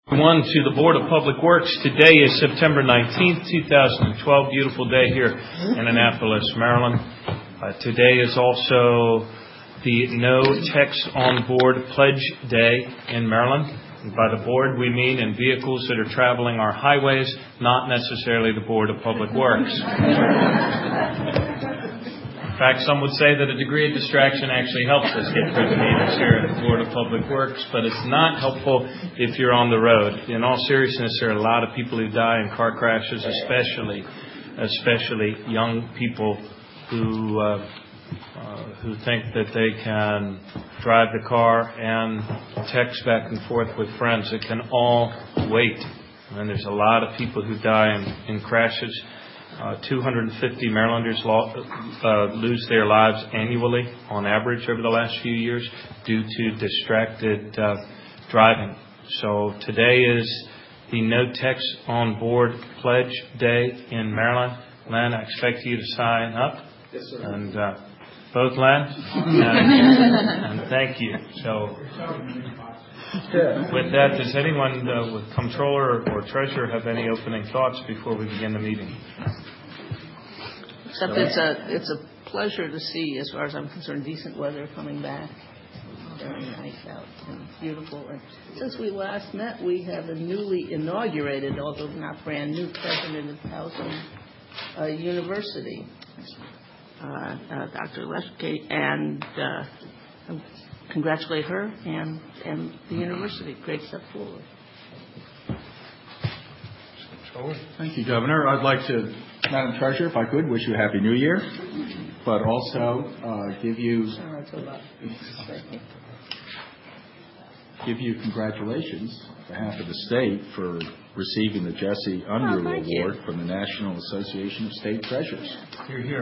One to the Board of Public Works. Today is September 19th, 2012. Beautiful day here in Annapolis, Maryland. Today is also the No Techs on Board Pledge Day in Maryland. And by the board, we mean in vehicles that are traveling our highways, not necessarily the Board of Public Works. In fact, some would say that a degree of distraction actually helps us get through the meetings here at the Board of Public Works, but it's not helpful if you're on the road. In all seriousness, there are a lot of people who die in car crashes, especially young people who think that they can drive the car and text back and forth with friends. It can all wait. And there's a lot of people who die in crashes. 250 Marylanders lose their lives annually on average over the last few years due to distracted driving. So today is the No Techs on Board Pledge Day in Maryland. Len, I expect you to sign up. Yes, sir. And both Len and thank you. So with that, does anyone with Comptroller or Treasurer have any opening thoughts before we begin the meeting? Except it's a pleasure to see, as far as I'm concerned, decent weather coming back. Very nice out and beautiful. And since we last met, we have a newly inaugurated, although not brand new, president of Towson University, Dr. Leshke, and congratulate her and the university. Great step forward. Thank you, Governor. I'd like to, Madam Treasurer, if I could, wish you a Happy New Year, but also give you congratulations on behalf of the state for receiving the Jesse Unruh Award from the National Association of State Treasurers. You're here.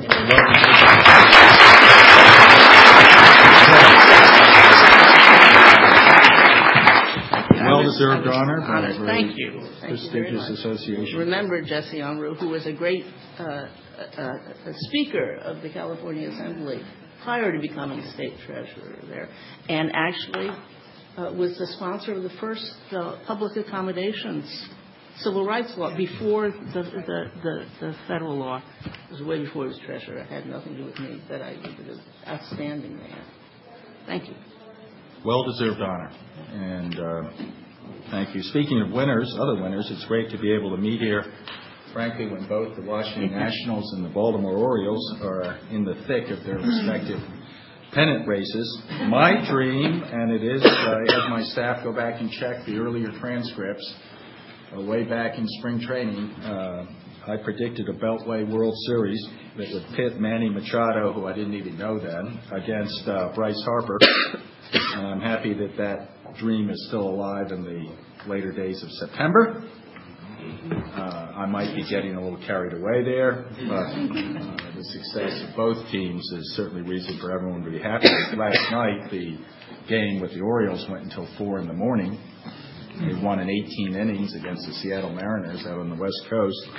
Well-deserved honor by a Thank you. prestigious association. Remember Jesse Unruh, who was a great speaker of the California Assembly prior to becoming state treasurer there, and actually was the sponsor of the first public accommodations civil rights law before the federal law. It was way before he was treasurer. It had nothing to do with me, but I think it was outstanding man. Thank you. Well-deserved honor, and thank you. Speaking of winners, other winners, it's great to be able to meet here, frankly, when both the Washington Nationals and the Baltimore Orioles are in the thick of their respective pennant races. My dream, and it is, as my staff go back and check the earlier transcripts, way back in spring training, I predicted a Beltway World Series that would pit Manny Machado, who I didn't even know then, against Bryce Harper. And I'm happy that dream is still alive in the later days of September. I might be getting a little carried away there, but the success of both teams is certainly reason for everyone to be happy. Last night, the game with the Orioles went until 4 in the morning. They won in 18 innings against the Seattle Mariners out on the West Coast.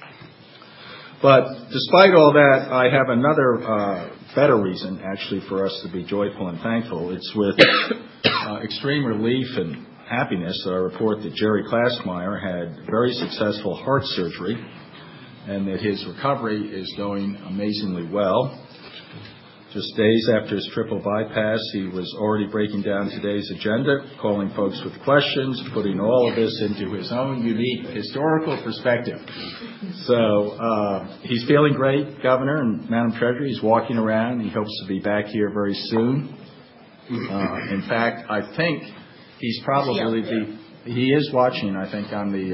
But despite all that, I have another better reason, actually, for us to be joyful and thankful. It's with extreme relief and happiness that I report that Jerry Klassmeyer had very successful heart surgery and that his recovery is going amazingly well. Just days after his triple bypass, he was already breaking down today's agenda, calling folks with questions, putting all of this into his own unique historical perspective. So he's feeling great, Governor and Madam Treasurer. He's walking around. He hopes to be back here very soon. In fact, I think he's probably he is watching, I think, on the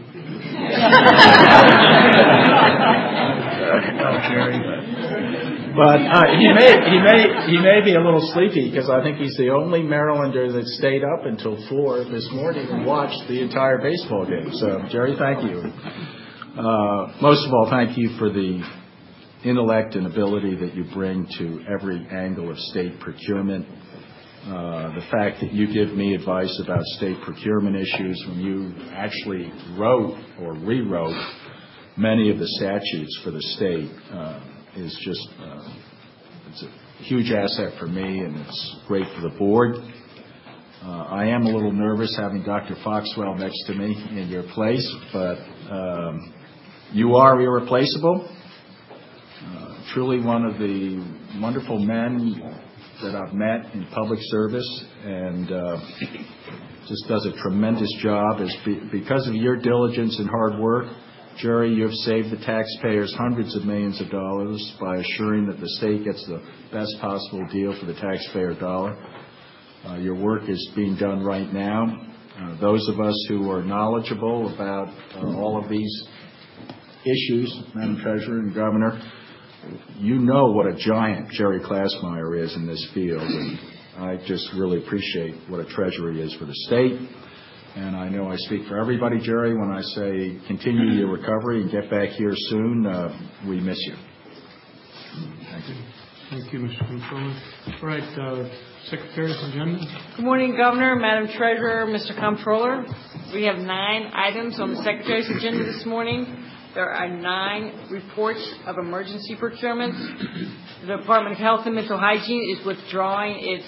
But he may be a little sleepy because I think he's the only Marylander that stayed up until 4 this morning and watched the entire baseball game. So, Jerry, thank you. Most of all, thank you for the intellect and ability that you bring to every angle of state procurement. The fact that you give me advice about state procurement issues when you actually wrote or rewrote many of the statutes for the state is just it's a huge asset for me, and it's great for the board. I am a little nervous having Dr. Foxwell next to me in your place, but you are irreplaceable. Truly one of the wonderful men that I've met in public service, and just does a tremendous job. Because of your diligence and hard work, Jerry, you have saved the taxpayers hundreds of millions of dollars by assuring that the state gets the best possible deal for the taxpayer dollar. Your work is being done right now. Those of us who are knowledgeable about all of these issues, Madam Treasurer and Governor, you know what a giant Jerry Klassmeyer is in this field, and I just really appreciate what a treasurer he is for the state. And I know I speak for everybody, Jerry, when I say continue your recovery and get back here soon. We miss you. Thank you. Thank you, Mr. Comptroller. All right, Secretary's agenda. Good morning, Governor, Madam Treasurer, Mr. Comptroller. We have 9 items on the Secretary's agenda this morning. There are 9 reports of emergency procurement. The Department of Health and Mental Hygiene is withdrawing its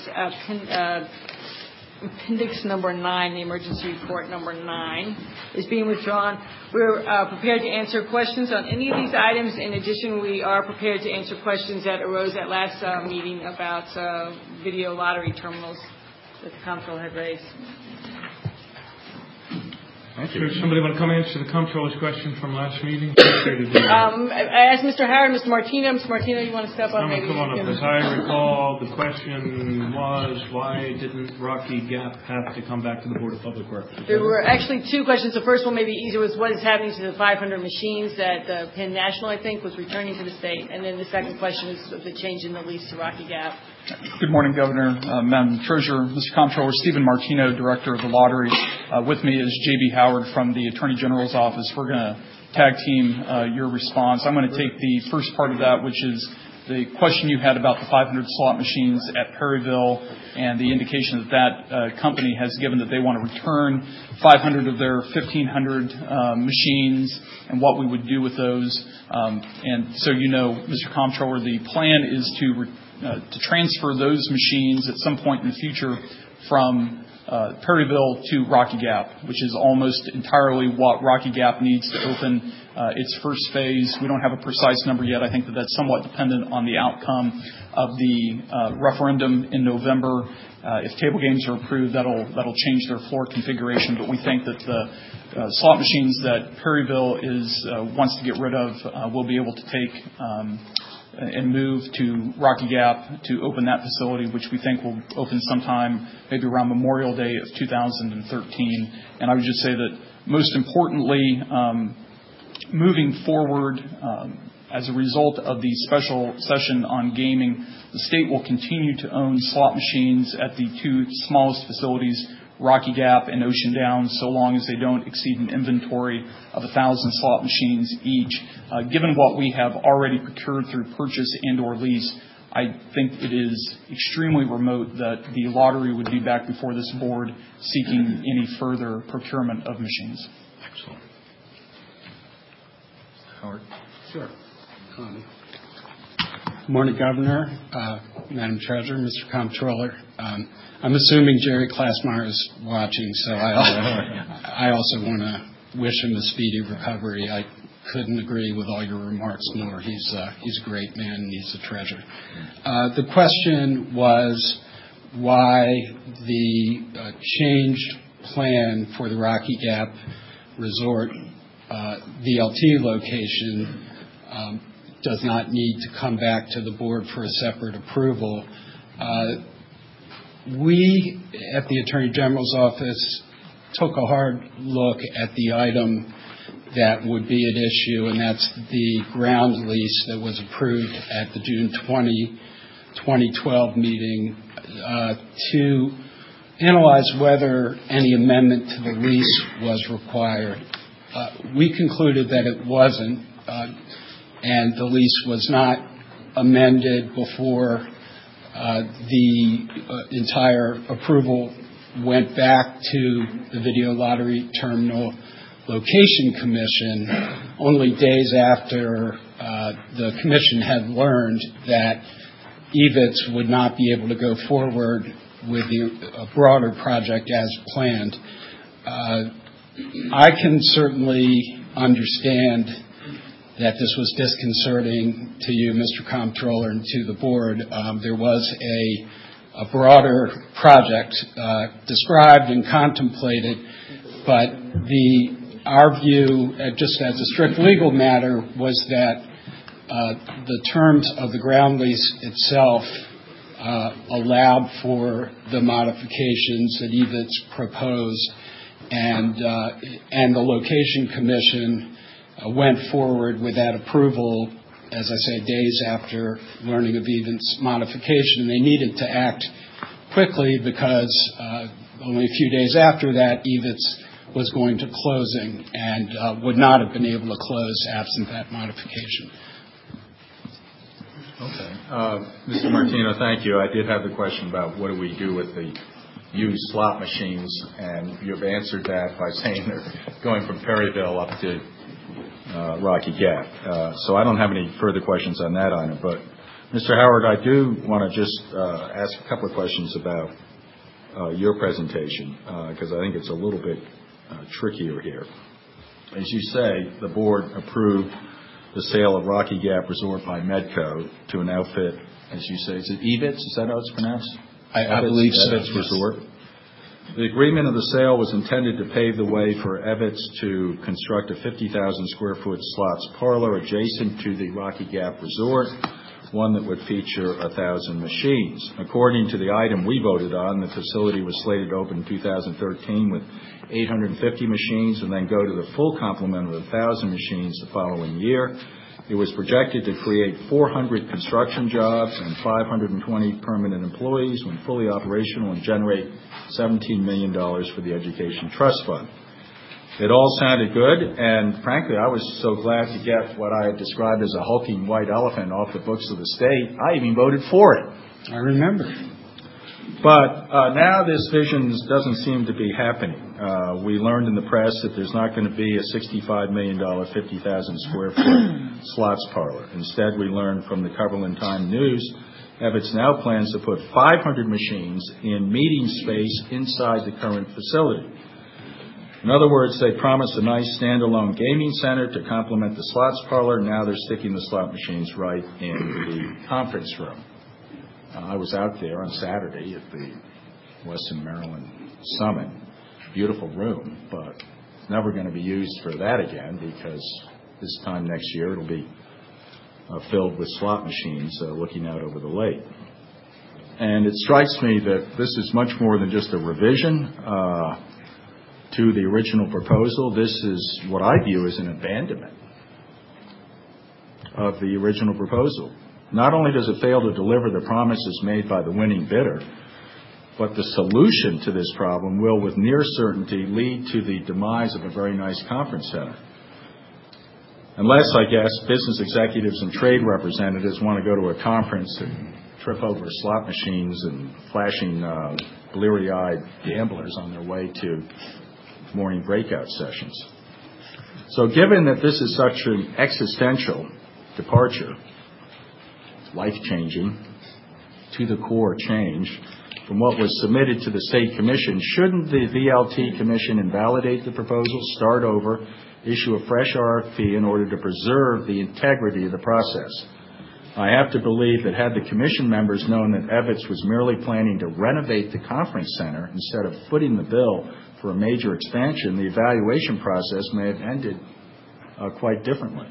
appendix number 9, the emergency report number 9 is being withdrawn. We're prepared to answer questions on any of these items. In addition, we are prepared to answer questions that arose at last meeting about video lottery terminals that the Comptroller had raised. Thank you. Somebody want to come answer the Comptroller's question from last meeting? I asked Mr. Howard, Mr. Martino. Mr. Martino, you want to step up? Maybe come on up. As I recall, the question was, why didn't Rocky Gap have to come back to the Board of Public Works? There were actually 2 questions. The first one, maybe easier, was what is happening to the 500 machines that Penn National, I think, was returning to the state. And then the second question is the change in the lease to Rocky Gap. Good morning, Governor, Madam Treasurer, Mr. Comptroller, Stephen Martino, Director of the Lottery. With me is J.B. Howard from the Attorney General's Office. We're going to tag team your response. I'm going to take the first part of that, which is the question you had about the 500 slot machines at Perryville and the indication that company has given that they want to return 500 of their 1,500 machines and what we would do with those. And so you know, Mr. Comptroller, the plan is to transfer those machines at some point in the future from Perryville to Rocky Gap, which is almost entirely what Rocky Gap needs to open its first phase. We don't have a precise number yet. I think that that's somewhat dependent on the outcome of the referendum in November. If table games are approved, that'll change their floor configuration. But we think that the slot machines that Perryville wants to get rid of will be able to take and move to Rocky Gap to open that facility, which we think will open sometime maybe around Memorial Day of 2013. And I would just say that most importantly, moving forward, as a result of the special session on gaming, the state will continue to own slot machines at the 2 smallest facilities, Rocky Gap and Ocean Downs, so long as they don't exceed an inventory of 1,000 slot machines each. Given what we have already procured through purchase and or lease, I think it is extremely remote that the lottery would be back before this board seeking any further procurement of machines. Excellent. Howard? Sure. Good morning, Governor, Madam Treasurer, Mr. Comptroller. I'm assuming Jerry Klassmeyer is watching, so I also want to wish him a speedy recovery. I couldn't agree with all your remarks more. He's a great man and he's a treasure. The question was why the changed plan for the Rocky Gap Resort VLT location does not need to come back to the board for a separate approval. We, at the Attorney General's office, took a hard look at the item that would be at issue, and that's the ground lease that was approved at the June 2012 meeting to analyze whether any amendment to the lease was required. We concluded that it wasn't, and the lease was not amended before the entire approval went back to the Video Lottery Terminal Location Commission only days after the commission had learned that EVITS would not be able to go forward with a broader project as planned. I can certainly understand that this was disconcerting to you, Mr. Comptroller, and to the board. There was a broader project described and contemplated, but our view, just as a strict legal matter, was that the terms of the ground lease itself allowed for the modifications that EVITS proposed, and the Location Commission went forward with that approval, as I say, days after learning of EVITS modification. They needed to act quickly because only a few days after that, EVITS was going to closing and would not have been able to close absent that modification. Okay. Mr. Martino, thank you. I did have the question about what do we do with the used slot machines, and you've answered that by saying they're going from Perryville up to Rocky Gap. So I don't have any further questions on that item. But, Mr. Howard, I do want to just ask a couple of questions about your presentation, because I think it's a little bit trickier here. As you say, the board approved the sale of Rocky Gap Resort by Medco to an outfit, as you say, is it EVITS? Is that how it's pronounced? I believe so. EVITS Resort. The agreement of the sale was intended to pave the way for EVITS to construct a 50,000 square foot slots parlor adjacent to the Rocky Gap Resort, one that would feature 1,000 machines. According to the item we voted on, the facility was slated to open in 2013 with 850 machines and then go to the full complement of 1,000 machines the following year. It was projected to create 400 construction jobs and 520 permanent employees when fully operational and generate $17 million for the Education Trust Fund. It all sounded good, and frankly, I was so glad to get what I had described as a hulking white elephant off the books of the state. I even voted for it. I remember. But now this vision doesn't seem to be happening. We learned in the press that there's not going to be a $65 million, 50,000 square foot slots parlor. Instead, we learned from the Cumberland Times News, EVITS now plans to put 500 machines in meeting space inside the current facility. In other words, they promised a nice standalone gaming center to complement the slots parlor. Now they're sticking the slot machines right in the conference room. I was out there on Saturday at the Western Maryland Summit. Beautiful room, but it's never going to be used for that again because this time next year it'll be filled with slot machines looking out over the lake. And it strikes me that this is much more than just a revision to the original proposal. This is what I view as an abandonment of the original proposal. Not only does it fail to deliver the promises made by the winning bidder, but the solution to this problem will, with near certainty, lead to the demise of a very nice conference center. Unless, I guess, business executives and trade representatives want to go to a conference and trip over slot machines and flashing bleary-eyed gamblers on their way to morning breakout sessions. So given that this is such an existential departure, life-changing, to-the-core change from what was submitted to the State Commission, shouldn't the VLT Commission invalidate the proposal, start over, issue a fresh RFP in order to preserve the integrity of the process? I have to believe that had the Commission members known that EVITS was merely planning to renovate the conference center instead of footing the bill for a major expansion, the evaluation process may have ended quite differently.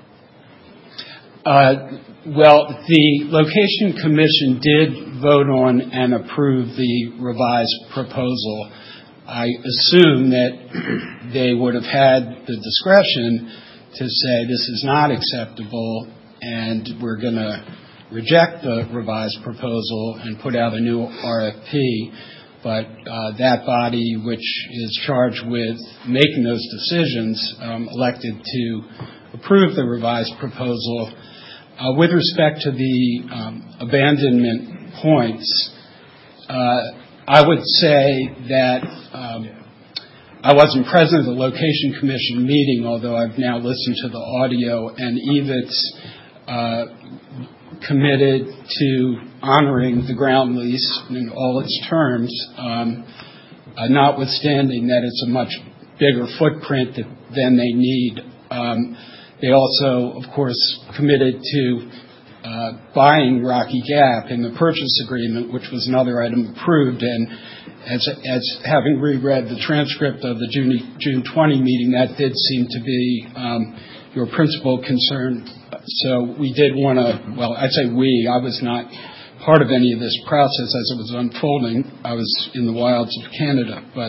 Well, the Location Commission did vote on and approve the revised proposal. I assume that they would have had the discretion to say this is not acceptable and we're going to reject the revised proposal and put out a new RFP. But that body, which is charged with making those decisions, elected to approve the revised proposal. With respect to the abandonment points, I would say that I wasn't present at the Location Commission meeting, although I've now listened to the audio, and EVITS committed to honoring the ground lease in all its terms, notwithstanding that it's a much bigger footprint than they need. They also, of course, committed to buying Rocky Gap in the purchase agreement, which was another item approved. And as having reread the transcript of the June 20 meeting, that did seem to be your principal concern. So we did want to, well, I'd say I was not part of any of this process as it was unfolding. I was in the wilds of Canada, but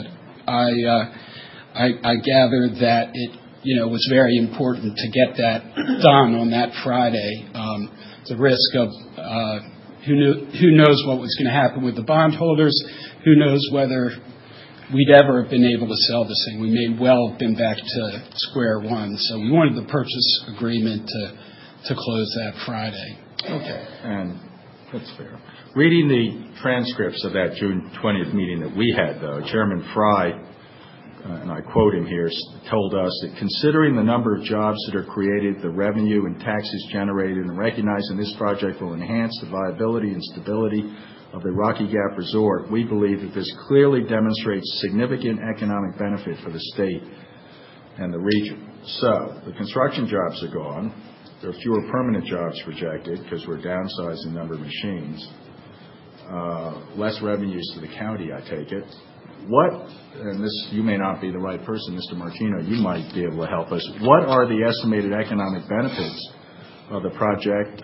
I gathered that it, was very important to get that done on that Friday. The risk of who knows what was going to happen with the bondholders, who knows whether we'd ever have been able to sell this thing. We may well have been back to square one. So we wanted the purchase agreement to close that Friday. Okay, and that's fair. Reading the transcripts of that June 20th meeting that we had, though, Chairman Fry, and I quote him here, told us that considering the number of jobs that are created, the revenue and taxes generated, and recognizing this project will enhance the viability and stability of the Rocky Gap Resort, we believe that this clearly demonstrates significant economic benefit for the state and the region. So the construction jobs are gone. There are fewer permanent jobs projected because we're downsizing the number of machines. Less revenues to the county, I take it. And this, you may not be the right person, Mr. Martino, you might be able to help us. What are the estimated economic benefits of the project,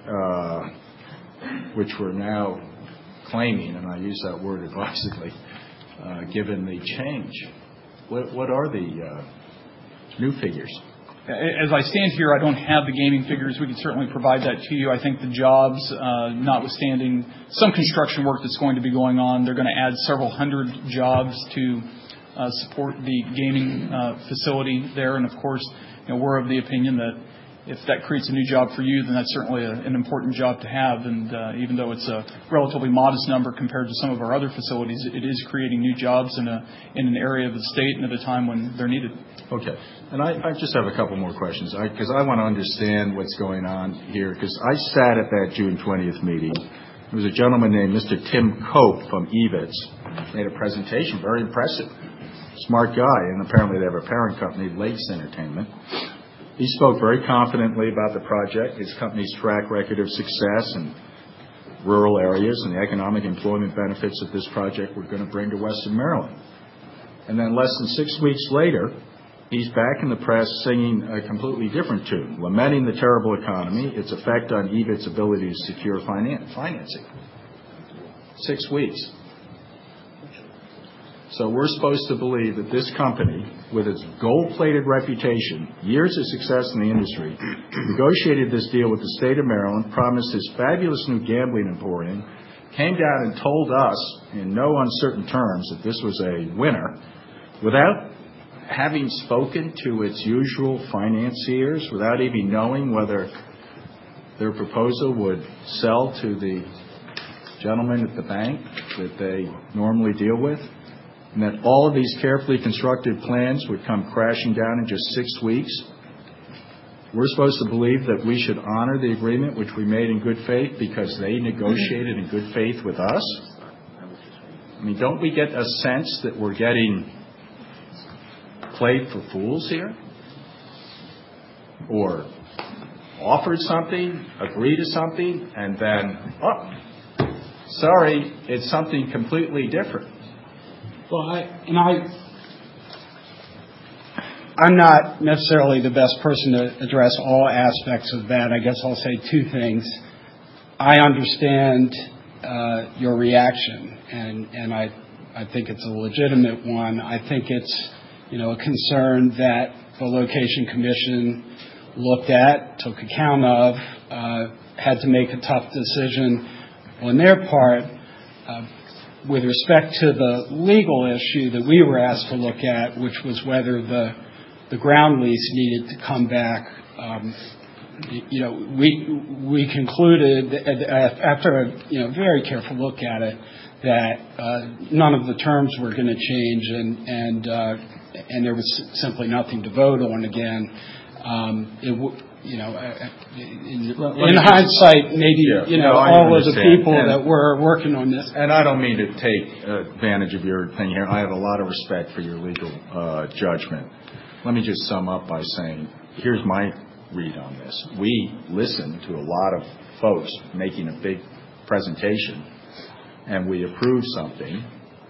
which we're now claiming, and I use that word advisedly, given the change? What are the new figures? As I stand here, I don't have the gaming figures. We can certainly provide that to you. I think the jobs, notwithstanding some construction work that's going to be going on, they're going to add several hundred jobs to support the gaming facility there. And, of course, we're of the opinion that if that creates a new job for you, then that's certainly an important job to have. And even though it's a relatively modest number compared to some of our other facilities, it is creating new jobs in an area of the state and at a time when they're needed. Okay. And I just have a couple more questions because I want to understand what's going on here, because I sat at that June 20th meeting. There was a gentleman named Mr. Tim Cope from EVITS, made a presentation, very impressive, smart guy, and apparently they have a parent company, Lakes Entertainment. He spoke very confidently about the project, his company's track record of success in rural areas, and the economic employment benefits that this project were going to bring to Western Maryland. And then less than 6 weeks later, he's back in the press singing a completely different tune, lamenting the terrible economy, its effect on EVIT's ability to secure financing. 6 weeks. So we're supposed to believe that this company, with its gold-plated reputation, years of success in the industry, negotiated this deal with the state of Maryland, promised this fabulous new gambling emporium, came down and told us in no uncertain terms that this was a winner, without having spoken to its usual financiers, without even knowing whether their proposal would sell to the gentleman at the bank that they normally deal with, and that all of these carefully constructed plans would come crashing down in just 6 weeks. We're supposed to believe that we should honor the agreement which we made in good faith because they negotiated in good faith with us? I mean, don't we get a sense that we're getting played for fools here? Or offered something, agree to something, and then, sorry, it's something completely different. Well, I'm not necessarily the best person to address all aspects of that. I guess I'll say two things. I understand your reaction, and I think it's a legitimate one. I think it's a concern that the Location Commission looked at, took account of, had to make a tough decision on their part. With respect to the legal issue that we were asked to look at, which was whether the ground lease needed to come back, we concluded after a very careful look at it that none of the terms were going to change, and there was simply nothing to vote on again. in hindsight, maybe, all of the people that were working on this. And I don't mean to take advantage of your thing here. I have a lot of respect for your legal judgment. Let me just sum up by saying, here's my read on this. We listened to a lot of folks making a big presentation, and we approved something.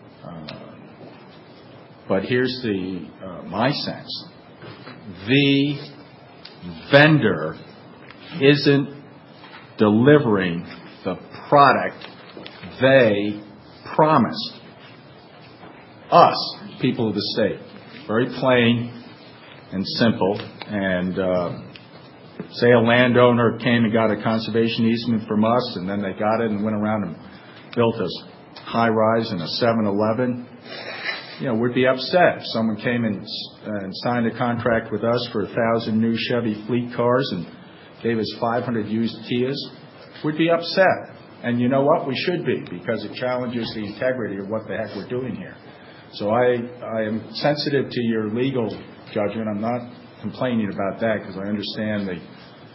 But here's my sense. The vendor isn't delivering the product they promised us, people of the state. Very plain and simple. And say a landowner came and got a conservation easement from us, and then they got it and went around and built a high-rise and a 7-Eleven. We'd be upset. If someone came and signed a contract with us for 1,000 new Chevy fleet cars and gave us 500 used Kias, we'd be upset. And you know what? We should be, because it challenges the integrity of what the heck we're doing here. So I am sensitive to your legal judgment. I'm not complaining about that, because I understand the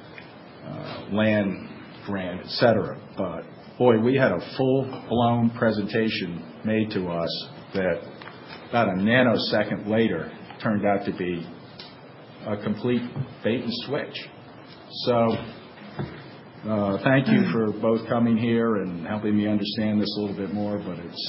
land grant, et cetera. But, boy, we had a full-blown presentation made to us that about a nanosecond later turned out to be a complete bait and switch. So thank you for both coming here and helping me understand this a little bit more, but it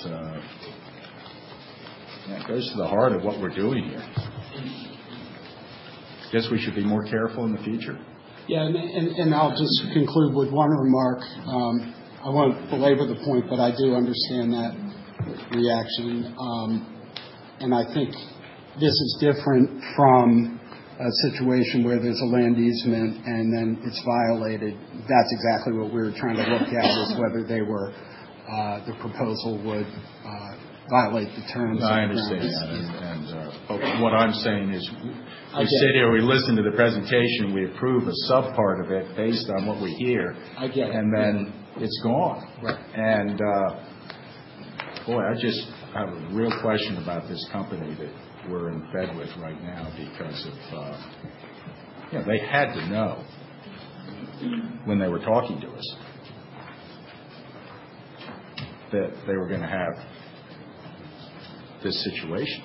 goes to the heart of what we're doing here. Guess we should be more careful in the future. Yeah, and I'll just conclude with one remark. I won't belabor the point, but I do understand that reaction. And I think this is different from a situation where there's a land easement and then it's violated. That's exactly what we were trying to look at, is whether the proposal would violate the terms. I understand that. But what I'm saying is, we sit here, we listen to the presentation, we approve a sub-part of it based on what we hear. I get it. And then it's gone. Right. And, boy, I just have a real question about this company that we're in bed with right now, because of, they had to know when they were talking to us that they were going to have this situation.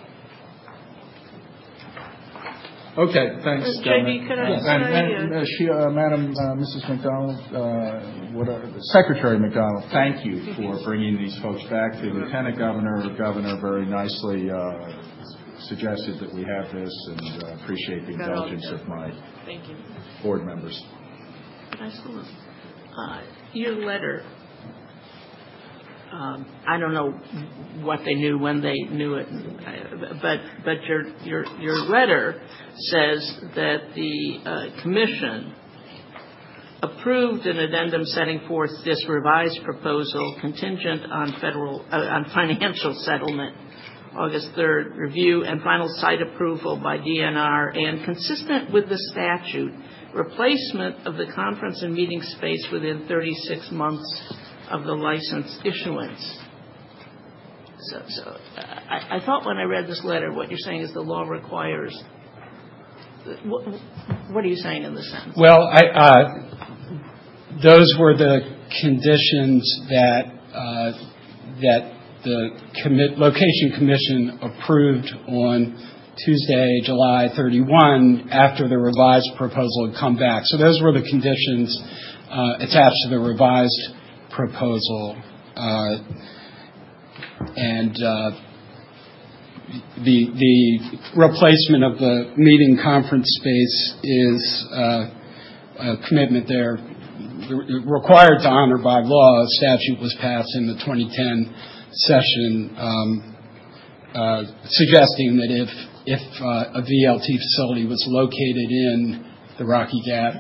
Okay, thanks. JB, could I say, Madam Mrs. McDonald, Secretary McDonald, thank you for bringing these folks back. The Lieutenant Governor very nicely suggested that we have this, and appreciate the indulgence of my board members. Your letter, I don't know what they knew when they knew it, but your letter says that the commission approved an addendum setting forth this revised proposal contingent on on financial settlement, August 3rd, review and final site approval by DNR, and consistent with the statute, replacement of the conference and meeting space within 36 months of the license issuance. So I thought when I read this letter, what you're saying is the law requires. What are you saying in this sentence? Well, those were the conditions that the Location Commission approved on Tuesday, July 31, after the revised proposal had come back. So those were the conditions attached to the revised proposal. And the replacement of the meeting conference space is a commitment there required to honor by law. A statute was passed in the 2010 session suggesting that if a VLT facility was located in the Rocky Gap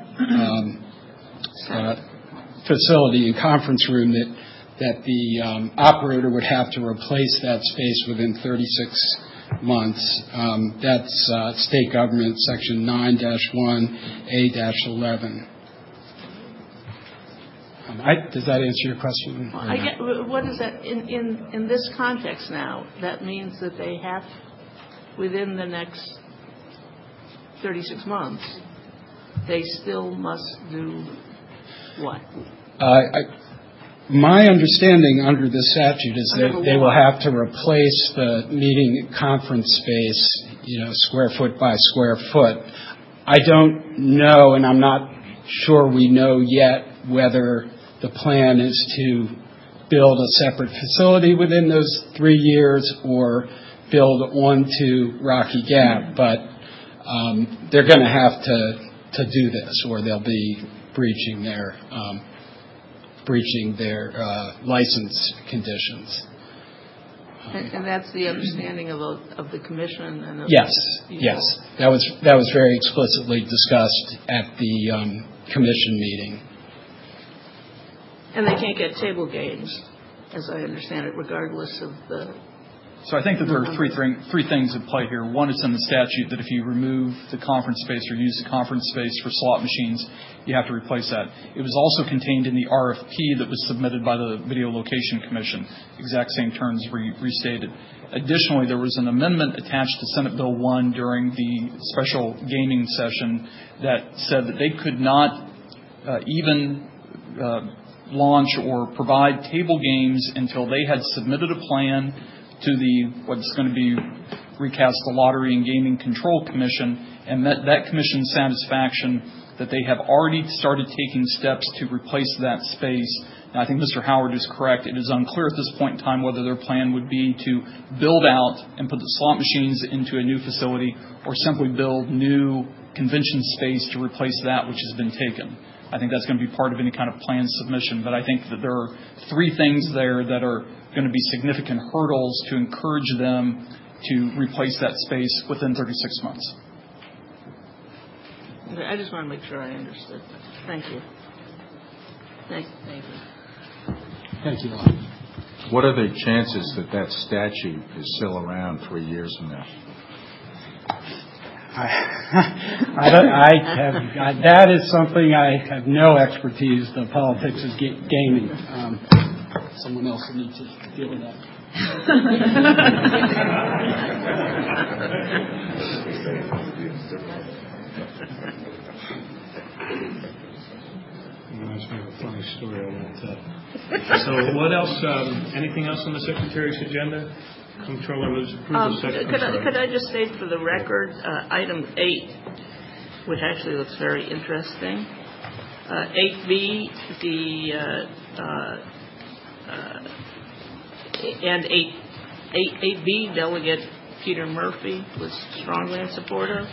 facility and conference room, that the operator would have to replace that space within 36 months. That's State Government Section 9-1A-11. Does that answer your question? What is that in this context now? That means that they have, within the next 36 months, they still must do what? My understanding under the statute is that they will have to replace the meeting conference space, square foot by square foot. I don't know, and I'm not sure we know yet whether the plan is to build a separate facility within those 3 years or build onto Rocky Gap, but they're going to have to do this, or they'll be breaching their license conditions. And that's the understanding of the commission and yes. That was very explicitly discussed at the commission meeting. And they can't get table games, as I understand it, regardless of the. So I think that there are three things at play here. One, it's in the statute that if you remove the conference space or use the conference space for slot machines, you have to replace that. It was also contained in the RFP that was submitted by the Video Location Commission. Exact same terms restated. Additionally, there was an amendment attached to Senate Bill 1 during the special gaming session that said that they could not even launch or provide table games until they had submitted a plan to what's going to be recast the Lottery and Gaming Control Commission, and that commission's satisfaction that they have already started taking steps to replace that space. And I think Mr. Howard is correct. It is unclear at this point in time whether their plan would be to build out and put the slot machines into a new facility or simply build new convention space to replace that which has been taken. I think that's going to be part of any kind of plan submission, but I think that there are three things there that are going to be significant hurdles to encourage them to replace that space within 36 months. I just want to make sure I understood. Thank you. Thank you. Thank you. What are the chances that statute is still around 3 years from now? That is something I have no expertise. The politics of gaming. Someone else will need to deal with that. Reminds me of a funny story I won't tell. So what else? Anything else on the Secretary's agenda? Comptroller moves approval. Could I just state for the record, item 8, which actually looks very interesting. 8B, and 8B, Delegate Peter Murphy was strongly in support of.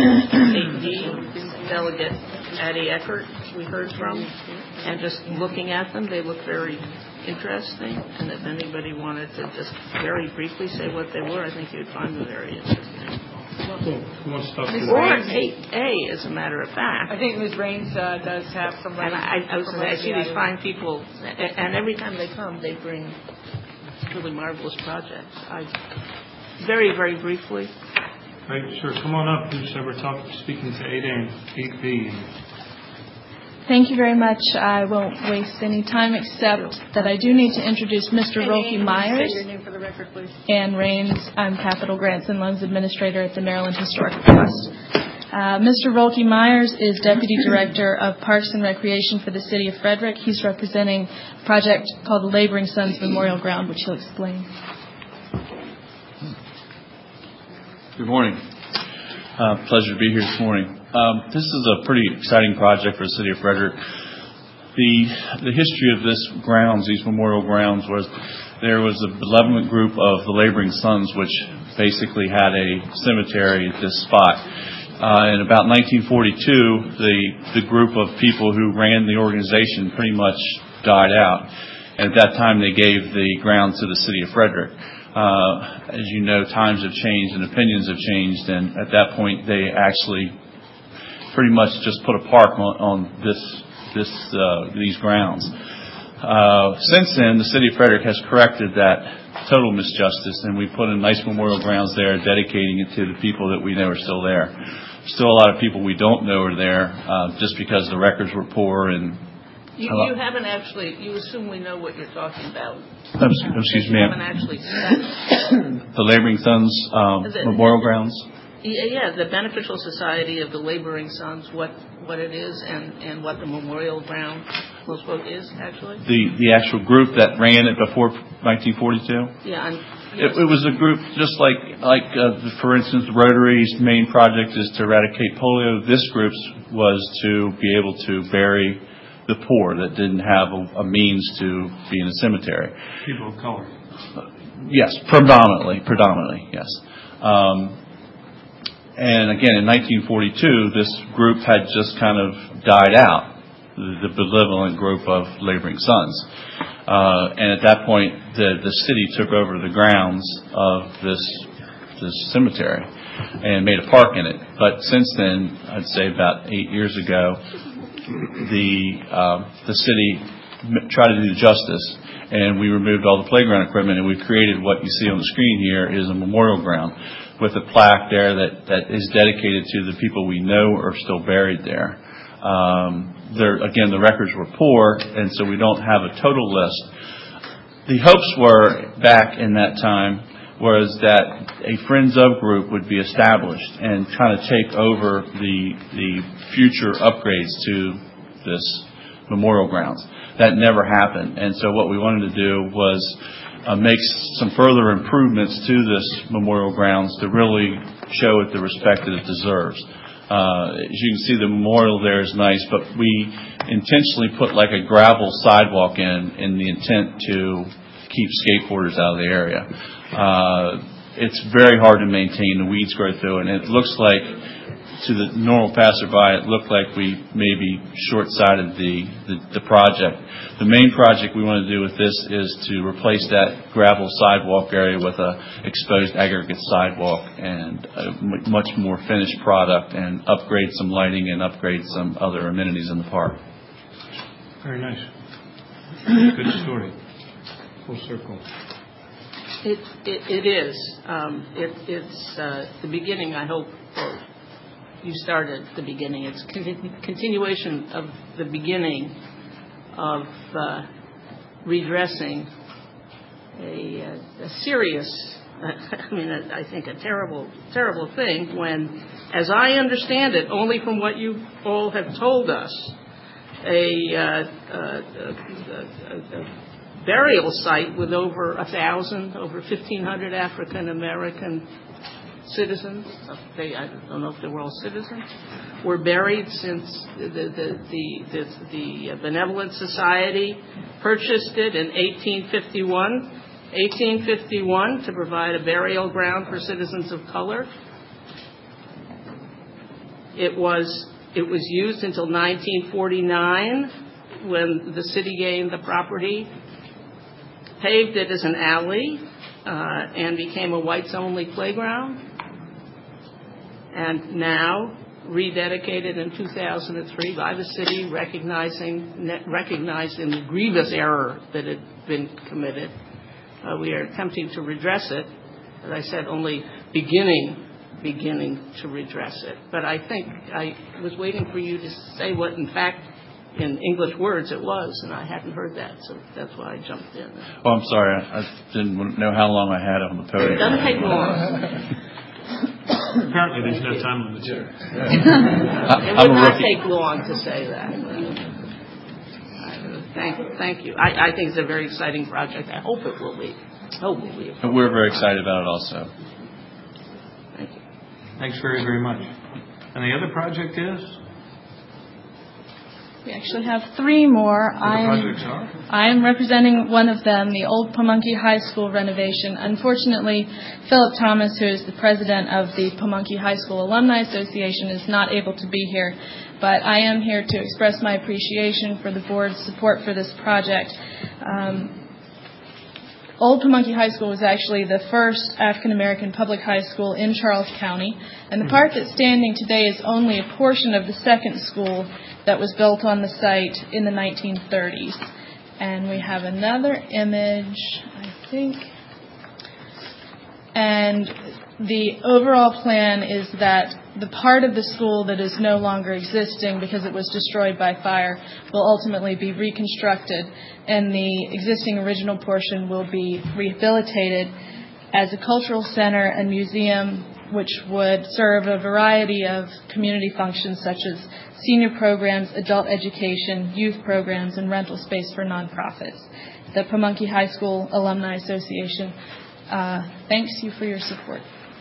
8D, Delegate Addie Eckert, we heard from. And just looking at them, they look very interesting. And if anybody wanted to just very briefly say what they were, I think you'd find them very interesting. Who wants to talk to Or 8A, as a matter of fact. I think Ms. Raines does have some. And I was going to see these fine people, and every time they come, they bring really marvelous projects. Very, very briefly. Right, sure. Come on up. Who's ever speaking to 8A and 8B? Thank you very much. I won't waste any time except that I do need to introduce Mr. Rolke Myers. Say your name for the record, please. Ann Raines. I'm Capital Grants and Loans Administrator at the Maryland Historic Trust. Mr. Rolke Myers is Deputy Director of Parks and Recreation for the City of Frederick. He's representing a project called the Laboring Sons Memorial Ground, which he'll explain. Good morning. Pleasure to be here this morning. This is a pretty exciting project for the City of Frederick. The history of this grounds, these memorial grounds, was there was a benevolent group of the Laboring Sons which basically had a cemetery at this spot. In about 1942, the group of people who ran the organization pretty much died out. And at that time, they gave the grounds to the City of Frederick. As you know, times have changed and opinions have changed, and at that point, they actually pretty much just put a park on these grounds. Since then, the City of Frederick has corrected that total misjustice, and we put in nice memorial grounds there, dedicating it to the people that we know are still there. Still a lot of people we don't know are there, just because the records were poor and. You haven't actually. You assume we know what you're talking about. Excuse me. You haven't actually said. The Laboring Sons Memorial Grounds. Yeah, the Beneficial Society of the Laboring Sons, what it is and what the memorial ground is, actually? The actual group that ran it before 1942? Yeah. It was a group just like for instance, Rotary's main project is to eradicate polio. This group's was to be able to bury the poor that didn't have a means to be in a cemetery. People of color. Yes, predominantly, yes. And again, in 1942, this group had just kind of died out, the benevolent group of laboring sons. And at that point, the city took over the grounds of this cemetery and made a park in it. But since then, I'd say about 8 years ago, the city tried to do justice, and we removed all the playground equipment, and we created what you see on the screen here is a memorial ground with a plaque there that is dedicated to the people we know are still buried there. Again, the records were poor, and so we don't have a total list. The hopes were, back in that time, was that a Friends of group would be established and kind of take over the future upgrades to this memorial grounds. That never happened, and so what we wanted to do was make some further improvements to this memorial grounds to really show it the respect that it deserves. As you can see, the memorial there is nice, but we intentionally put like a gravel sidewalk in the intent to keep skateboarders out of the area. It's very hard to maintain. The weeds grow through, and it looks like, to the normal passerby, it looked like we maybe short-sighted the project. The main project we want to do with this is to replace that gravel sidewalk area with a exposed aggregate sidewalk and a much more finished product, and upgrade some lighting and upgrade some other amenities in the park. Very nice. Good story. Full circle. It is. It's the beginning, I hope. You started the beginning. It's continuation of the beginning of redressing a serious, I think a terrible thing when, as I understand it, only from what you all have told us, a burial site with over 1,000, over 1,500 African American citizens, I don't know if they were all citizens, were buried since the Benevolent Society purchased it in 1851 to provide a burial ground for citizens of color. It was used until 1949 when the city gained the property, paved it as an alley, and became a whites-only playground. And now, rededicated in 2003 by the city, recognizing the grievous error that had been committed. We are attempting to redress it. As I said, only beginning to redress it. But I think I was waiting for you to say what, in fact, in English words it was, and I hadn't heard that, so that's why I jumped in. Oh, I'm sorry. I didn't know how long I had on the podium. It doesn't take long. Apparently there's no time limit here. It would not take long to say that. Thank you. I think it's a very exciting project. I hope it will be. We're very excited about it also. Thank you. Thanks very, very much. And the other project is? We actually have three more. I am representing one of them, the Old Pamunkey High School renovation. Unfortunately, Philip Thomas, who is the president of the Pamunkey High School Alumni Association, is not able to be here. But I am here to express my appreciation for the board's support for this project. Old Pamunkey High School was actually the first African-American public high school in Charles County, and the part that's standing today is only a portion of the second school that was built on the site in the 1930s. And we have another image, I think. And the overall plan is that the part of the school that is no longer existing because it was destroyed by fire will ultimately be reconstructed, and the existing original portion will be rehabilitated as a cultural center and museum which would serve a variety of community functions such as senior programs, adult education, youth programs, and rental space for nonprofits. The Pamunkey High School Alumni Association thanks you for your support.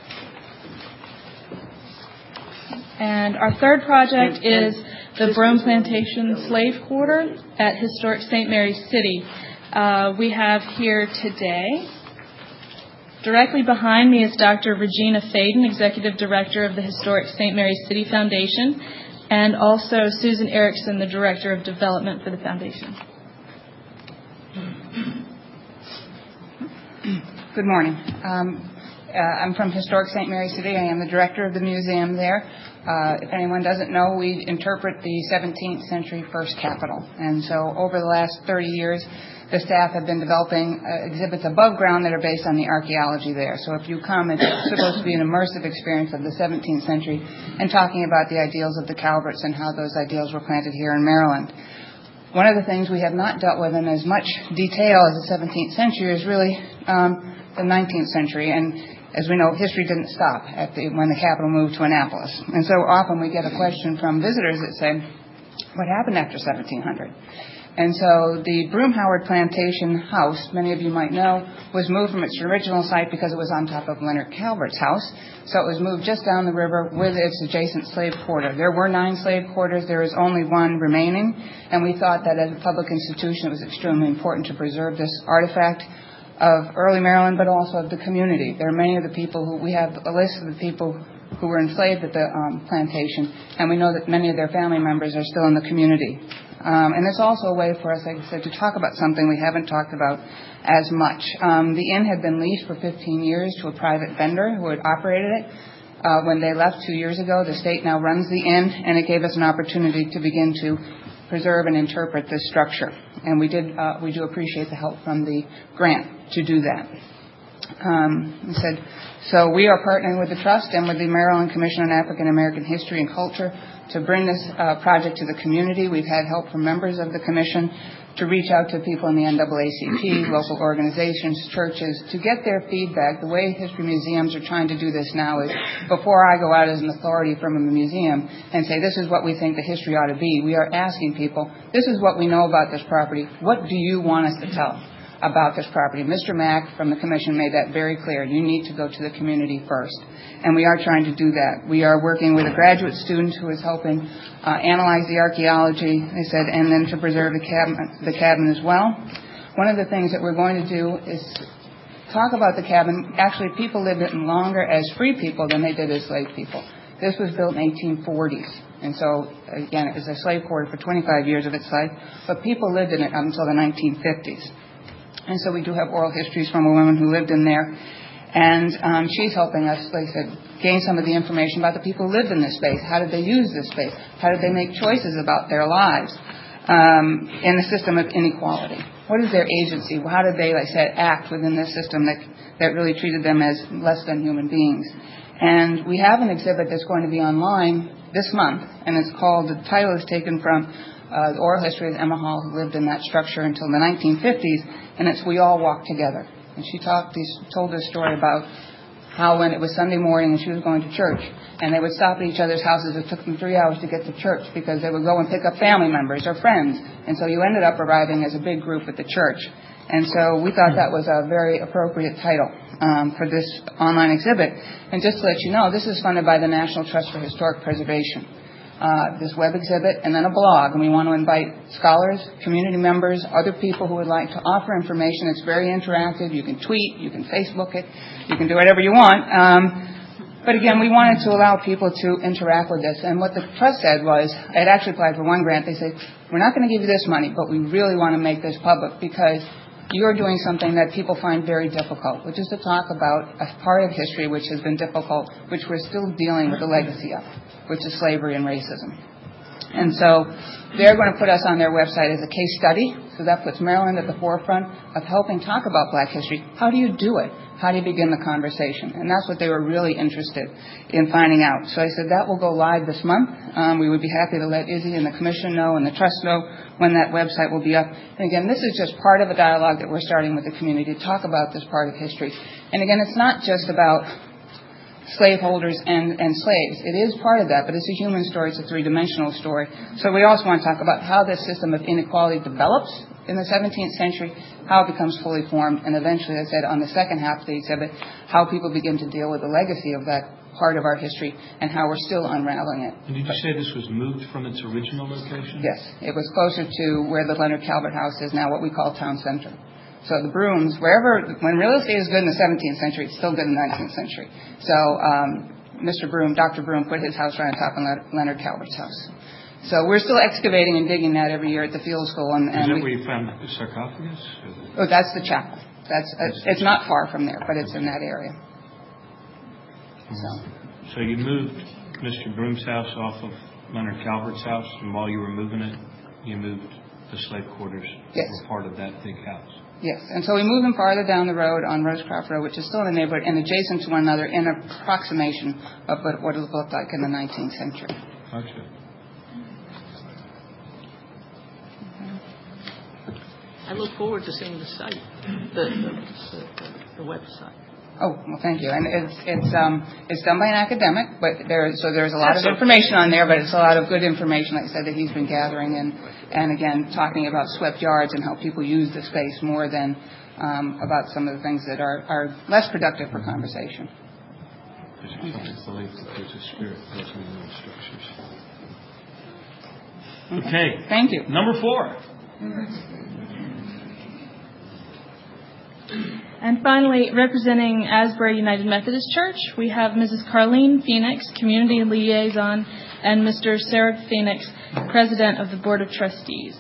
And our third project is the Brome Plantation Slave Quarter at Historic St. Mary's City. We have here today, directly behind me is Dr. Regina Faden, Executive Director of the Historic St. Mary's City Foundation, and also Susan Erickson, the Director of Development for the Foundation. Good morning. I'm from Historic St. Mary's City. I am the director of the museum there. If anyone doesn't know, we interpret the 17th century First Capitol. And so over the last 30 years, the staff have been developing exhibits above ground that are based on the archaeology there. So if you come, it's supposed to be an immersive experience of the 17th century and talking about the ideals of the Calverts and how those ideals were planted here in Maryland. One of the things we have not dealt with in as much detail as the 17th century is really the 19th century. And as we know, history didn't stop when the capital moved to Annapolis. And so often we get a question from visitors that say, what happened after 1700? And so the Broome-Howard Plantation House, many of you might know, was moved from its original site because it was on top of Leonard Calvert's house. So it was moved just down the river with its adjacent slave quarter. There were 9 slave quarters. There is only 1 remaining. And we thought that as a public institution, it was extremely important to preserve this artifact of early Maryland, but also of the community. There are many of the people we have a list of the people who were enslaved at the plantation, and we know that many of their family members are still in the community. And it's also a way for us, like I said, to talk about something we haven't talked about as much. The inn had been leased for 15 years to a private vendor who had operated it. When they left 2 years ago, the state now runs the inn, and it gave us an opportunity to begin to preserve and interpret this structure. And we do appreciate the help from the grant to do that. So we are partnering with the Trust and with the Maryland Commission on African American History and Culture to bring this project to the community. We've had help from members of the commission to reach out to people in the NAACP, local organizations, churches, to get their feedback. The way history museums are trying to do this now is before I go out as an authority from a museum and say, this is what we think the history ought to be, we are asking people, this is what we know about this property. What do you want us to tell about this property? Mr. Mack from the commission made that very clear. You need to go to the community first. And we are trying to do that. We are working with a graduate student who is helping analyze the archaeology, they said, and then to preserve the cabin as well. One of the things that we're going to do is talk about the cabin. Actually, people lived it longer as free people than they did as slave people. This was built in 1840s. And so, again, it was a slave quarter for 25 years of its life, but people lived in it until the 1950s. And so we do have oral histories from a woman who lived in there. And she's helping us, like I said, gain some of the information about the people who lived in this space. How did they use this space? How did they make choices about their lives in a system of inequality? What is their agency? How did they, like I said, act within this system that really treated them as less than human beings? And we have an exhibit that's going to be online this month, and it's called, the title is taken from the oral history of Emma Hall, who lived in that structure until the 1950s, and it's We All Walk Together. And she told this story about how when it was Sunday morning and she was going to church, and they would stop at each other's houses. It took them 3 hours to get to church because they would go and pick up family members or friends. And so you ended up arriving as a big group at the church. And so we thought that was a very appropriate title for this online exhibit. And just to let you know, this is funded by the National Trust for Historic Preservation. This web exhibit, and then a blog. And we want to invite scholars, community members, other people who would like to offer information. It's very interactive. You can tweet, you can Facebook it, you can do whatever you want. But again, we wanted to allow people to interact with this. And what the trust said was, I had actually applied for one grant. They said, we're not going to give you this money, but we really want to make this public because you're doing something that people find very difficult, which is to talk about a part of history which has been difficult, which we're still dealing with the legacy of, which is slavery and racism. And so they're going to put us on their website as a case study. So that puts Maryland at the forefront of helping talk about black history. How do you do it? How do you begin the conversation? And that's what they were really interested in finding out. So I said that will go live this month. We would be happy to let Izzy and the commission know and the trust know when that website will be up. And again, this is just part of a dialogue that we're starting with the community to talk about this part of history. And again, it's not just about slaveholders and slaves. It is part of that, but it's a human story. It's a three-dimensional story. So we also want to talk about how this system of inequality develops in the 17th century, how it becomes fully formed, and eventually, as I said, on the second half of the exhibit, how people begin to deal with the legacy of that part of our history and how we're still unraveling it. And did you say this was moved from its original location? Yes. It was closer to where the Leonard Calvert House is now, what we call Town Center. So the Brooms, when real estate is good in the 17th century, it's still good in the 19th century. So Mr. Broom, Dr. Broom, put his house right on top of Leonard Calvert's house. So we're still excavating and digging that every year at the field school. Is that where you found the sarcophagus? Oh, that's the chapel. It's not far from there, but it's in that area. So you moved Mr. Broom's house off of Leonard Calvert's house, and while you were moving it, you moved the slave quarters yes. were part of that big house. Yes, and so we moved them farther down the road on Rosecroft Road, which is still in the neighborhood, and adjacent to one another in approximation of what it looked like in the 19th century. Gotcha. I look forward to seeing the site, the website. Oh, well, thank you. And it's done by an academic, but there's a lot of information on there, but it's a lot of good information, like I said, that he's been gathering and again, talking about swept yards and how people use the space more than about some of the things that are less productive for conversation. There's a spirit present in those structures. Okay. Thank you. Number 4. And finally, representing Asbury United Methodist Church, we have Mrs. Carlene Phoenix, Community Liaison, and Mr. Sarah Phoenix, President of the Board of Trustees.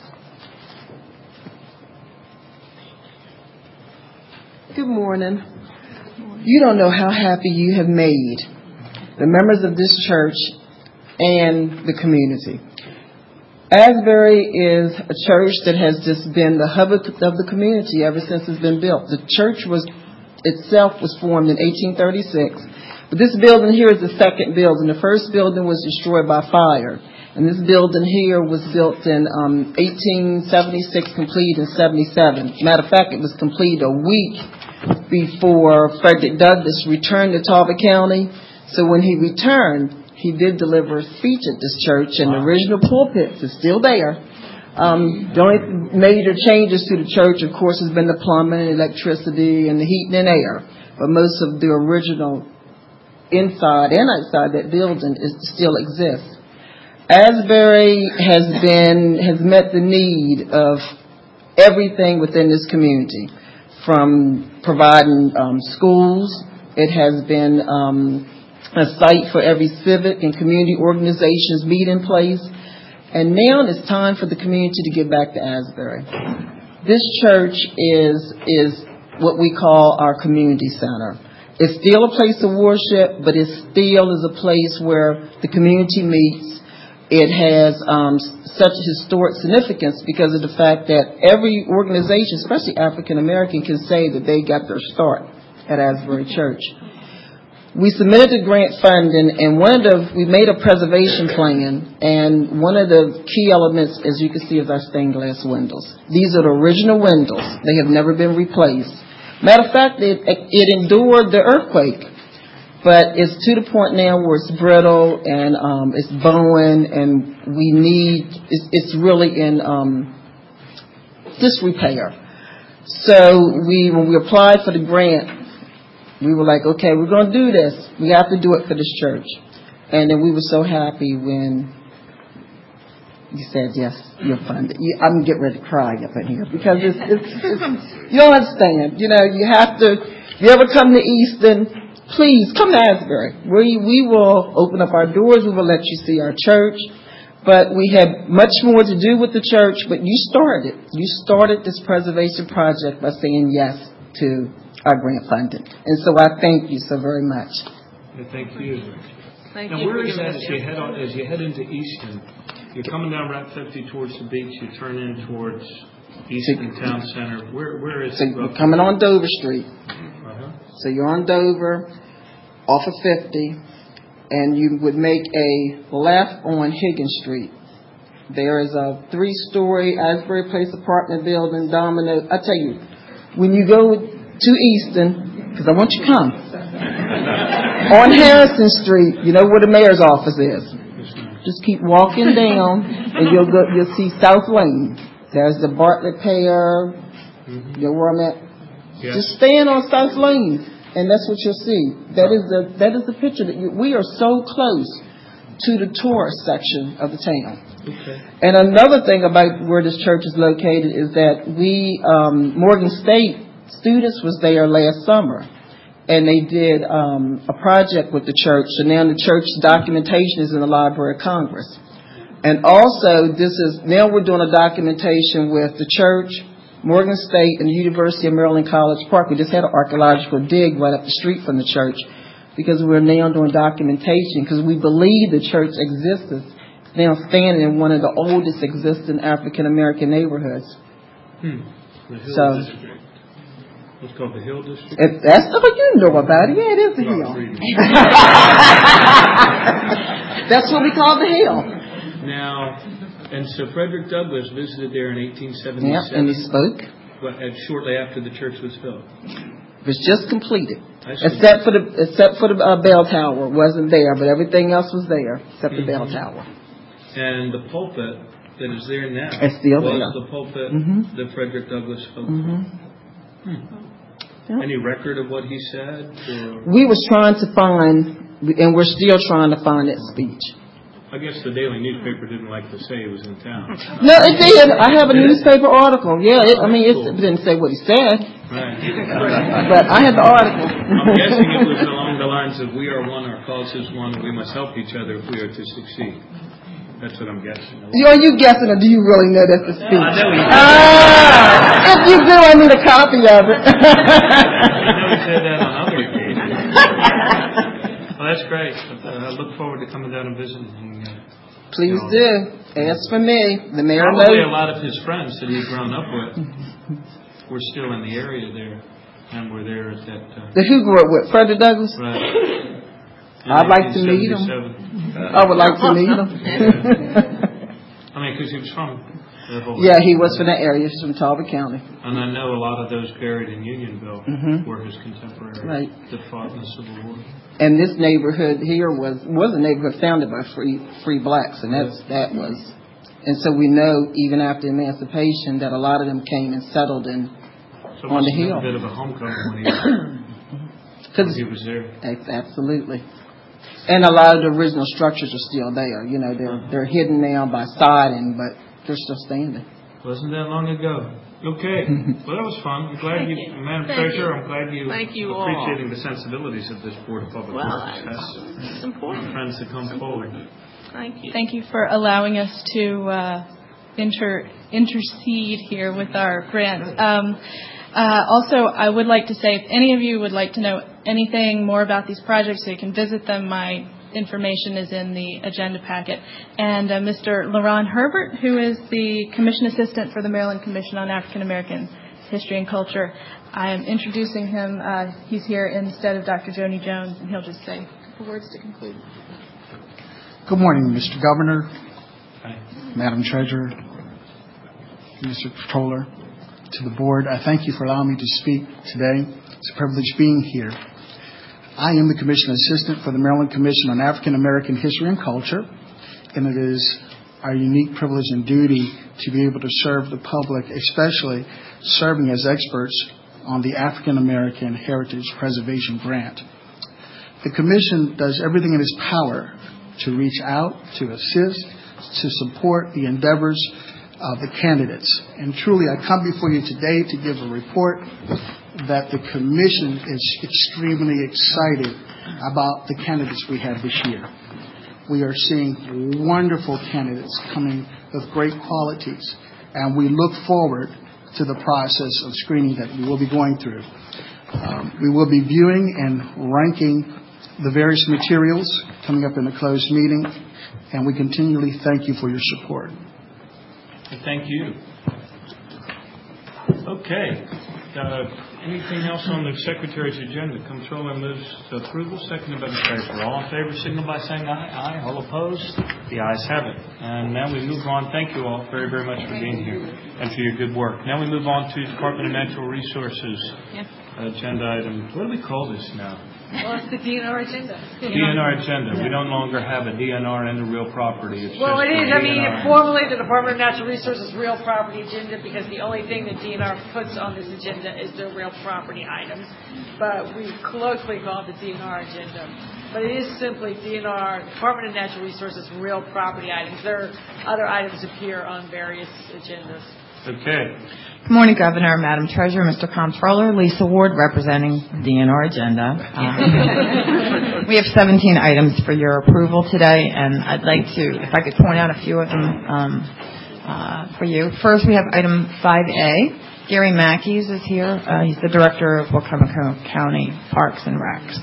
Good morning. You don't know how happy you have made the members of this church and the community. Asbury is a church that has just been the hub of the community ever since it's been built. The church itself was formed in 1836, but this building here is the second building. The first building was destroyed by fire, and this building here was built in 1876, completed in 77. Matter of fact, it was completed a week before Frederick Douglass returned to Talbot County. So when he returned, he did deliver a speech at this church, and the original pulpit is still there. The only major changes to the church, of course, has been the plumbing and electricity and the heating and air. But most of the original inside and outside that building still exists. Asbury has met the need of everything within this community, from providing schools. It has been a site for every civic and community organization's meeting place. And now it's time for the community to get back to Asbury. This church is what we call our community center. It's still a place of worship, but it still is a place where the community meets. It has such historic significance because of the fact that every organization, especially African American, can say that they got their start at Asbury Church. We submitted the grant funding, and we made a preservation plan, and one of the key elements, as you can see, is our stained glass windows. These are the original windows. They have never been replaced. Matter of fact, it endured the earthquake, but it's to the point now where it's brittle and it's bowing, and it's really in disrepair. So when we applied for the grant, we were like, okay, we're going to do this. We have to do it for this church. And then we were so happy when you said, yes, you'll fund it. I'm getting ready to cry up in here because it's you don't understand. You know, you have to, if you ever come to Easton, please come to Asbury. We will open up our doors. We will let you see our church. But we had much more to do with the church, but you started this preservation project by saying yes to our grant funding. And so I thank you so very much. Thank you. Thank now, you. where is that as you head into Easton? You're coming down Route 50 towards the beach. You turn in towards Easton Town Center. Where is it? You're coming on Dover Street. Uh-huh. So you're on Dover, off of 50, and you would make a left on Higgins Street. There is a 3-story Asbury Place apartment building, Domino. I tell you, when you go to Easton, because I want you to come. On Harrison Street, you know where the mayor's office is. Just keep walking down, and you'll see South Lane. There's the Bartlett Pear. You know where I'm at? Yeah. Just stand on South Lane, and that's what you'll see. That is the picture that we are so close to the tourist section of the town. Okay. And another thing about where this church is located is that Morgan State students was there last summer. And they did a project with the church. So now the church documentation is in the Library of Congress. And also, now we're doing a documentation with the church, Morgan State, and the University of Maryland College Park. We just had an archaeological dig right up the street from the church because we're now doing documentation because we believe the church exists now standing in one of the oldest existing African-American neighborhoods. The Hill District. It's called the Hill District? That's what you know about it. Yeah, it is the Hill. That's what we call the Hill. Now, and so Frederick Douglass visited there in 1877. Yeah, and he spoke. Shortly after the church was built. It was just completed. Except for the bell tower. It wasn't there, but everything else was there except the bell tower. And the pulpit that is there now it's still was there. The pulpit that Frederick Douglass spoke from. Yep. Any record of what he said? We was trying to find, and we're still trying to find that speech. I guess the daily newspaper didn't like to say he was in town. No, it did. I have a newspaper article. Yeah, it didn't say what he said. Right. But I had the article. I'm guessing it was along the lines of we are one, our cause is one, and we must help each other if we are to succeed. That's what I'm guessing. Are you guessing, or do you really know that's the speech? I know he if you do, I need a copy of it. I know he said that on other occasions. Well, that's great. I look forward to coming down and visiting. Please do. Ask for me. The mayor knows. Probably a lot of his friends that he'd grown up with were still in the area there, and were there at that time. Who grew up with? Frederick Douglass? Right. I'd like to meet him. I would like to meet him. I mean, because he was from that whole area. He was from that area. He's from Talbot County. And I know a lot of those buried in Unionville were his contemporaries that fought in the Civil War. And this neighborhood here was a neighborhood founded by free blacks, and that was. And so we know, even after emancipation, that a lot of them came and settled on the hill. A bit of a homecoming when he was there. Absolutely. And a lot of the original structures are still there. You know, they're hidden now by siding, but they're still standing. Wasn't that long ago? Okay. Well, that was fun. I'm glad Madam Treasurer, I'm glad you appreciating the sensibilities of this Board of Public Works. It's important. Friends to come forward. Thank you. Thank you for allowing us to intercede here with our grants. Also, I would like to say, if any of you would like to know anything more about these projects, so you can visit them, my information is in the agenda packet. And Mr. LaRon Herbert, who is the Commission Assistant for the Maryland Commission on African American History and Culture, I am introducing him. He's here instead of Dr. Joni Jones, and he'll just say a couple words to conclude. Good morning, Mr. Governor, Hi. Madam Treasurer, Mr. Controller. To the board, I thank you for allowing me to speak today. It's a privilege being here. I am the Commission Assistant for the Maryland Commission on African American History and Culture, and it is our unique privilege and duty to be able to serve the public, especially serving as experts on the African American Heritage Preservation Grant. The Commission does everything in its power to reach out, to assist, to support the endeavors of the candidates. And truly, I come before you today to give a report that the Commission is extremely excited about the candidates we have this year. We are seeing wonderful candidates coming with great qualities, and we look forward to the process of screening that we will be going through. We will be viewing and ranking the various materials coming up in a closed meeting, and we continually thank you for your support. Thank you. Okay. Anything else on the Secretary's agenda? Comptroller moves to approval, seconded by the Treasurer. All in favor, signal by saying aye. Aye. All opposed? The ayes have it. And now we move on. Thank you all very, very much for being here and for your good work. Now we move on to Department of Natural Resources agenda item. What do we call this now? Well, it's the DNR agenda. DNR agenda. We don't longer have a DNR and a real property. It's well, just it is. a I mean, DNR. formally the Department of Natural Resources real property agenda, because the only thing that DNR puts on this agenda is their real property items. But we colloquially call it the DNR agenda. But it is simply DNR, Department of Natural Resources real property items. There are other items appear on various agendas. Okay. Good morning, Governor, Madam Treasurer, Mr. Comptroller. Lisa Ward representing the DNR agenda. We have 17 items for your approval today, and I'd like to, if I could point out a few of them for you. First, we have item 5A. Gary Mackies is here. He's the Director of Wacomico County Parks and Recs.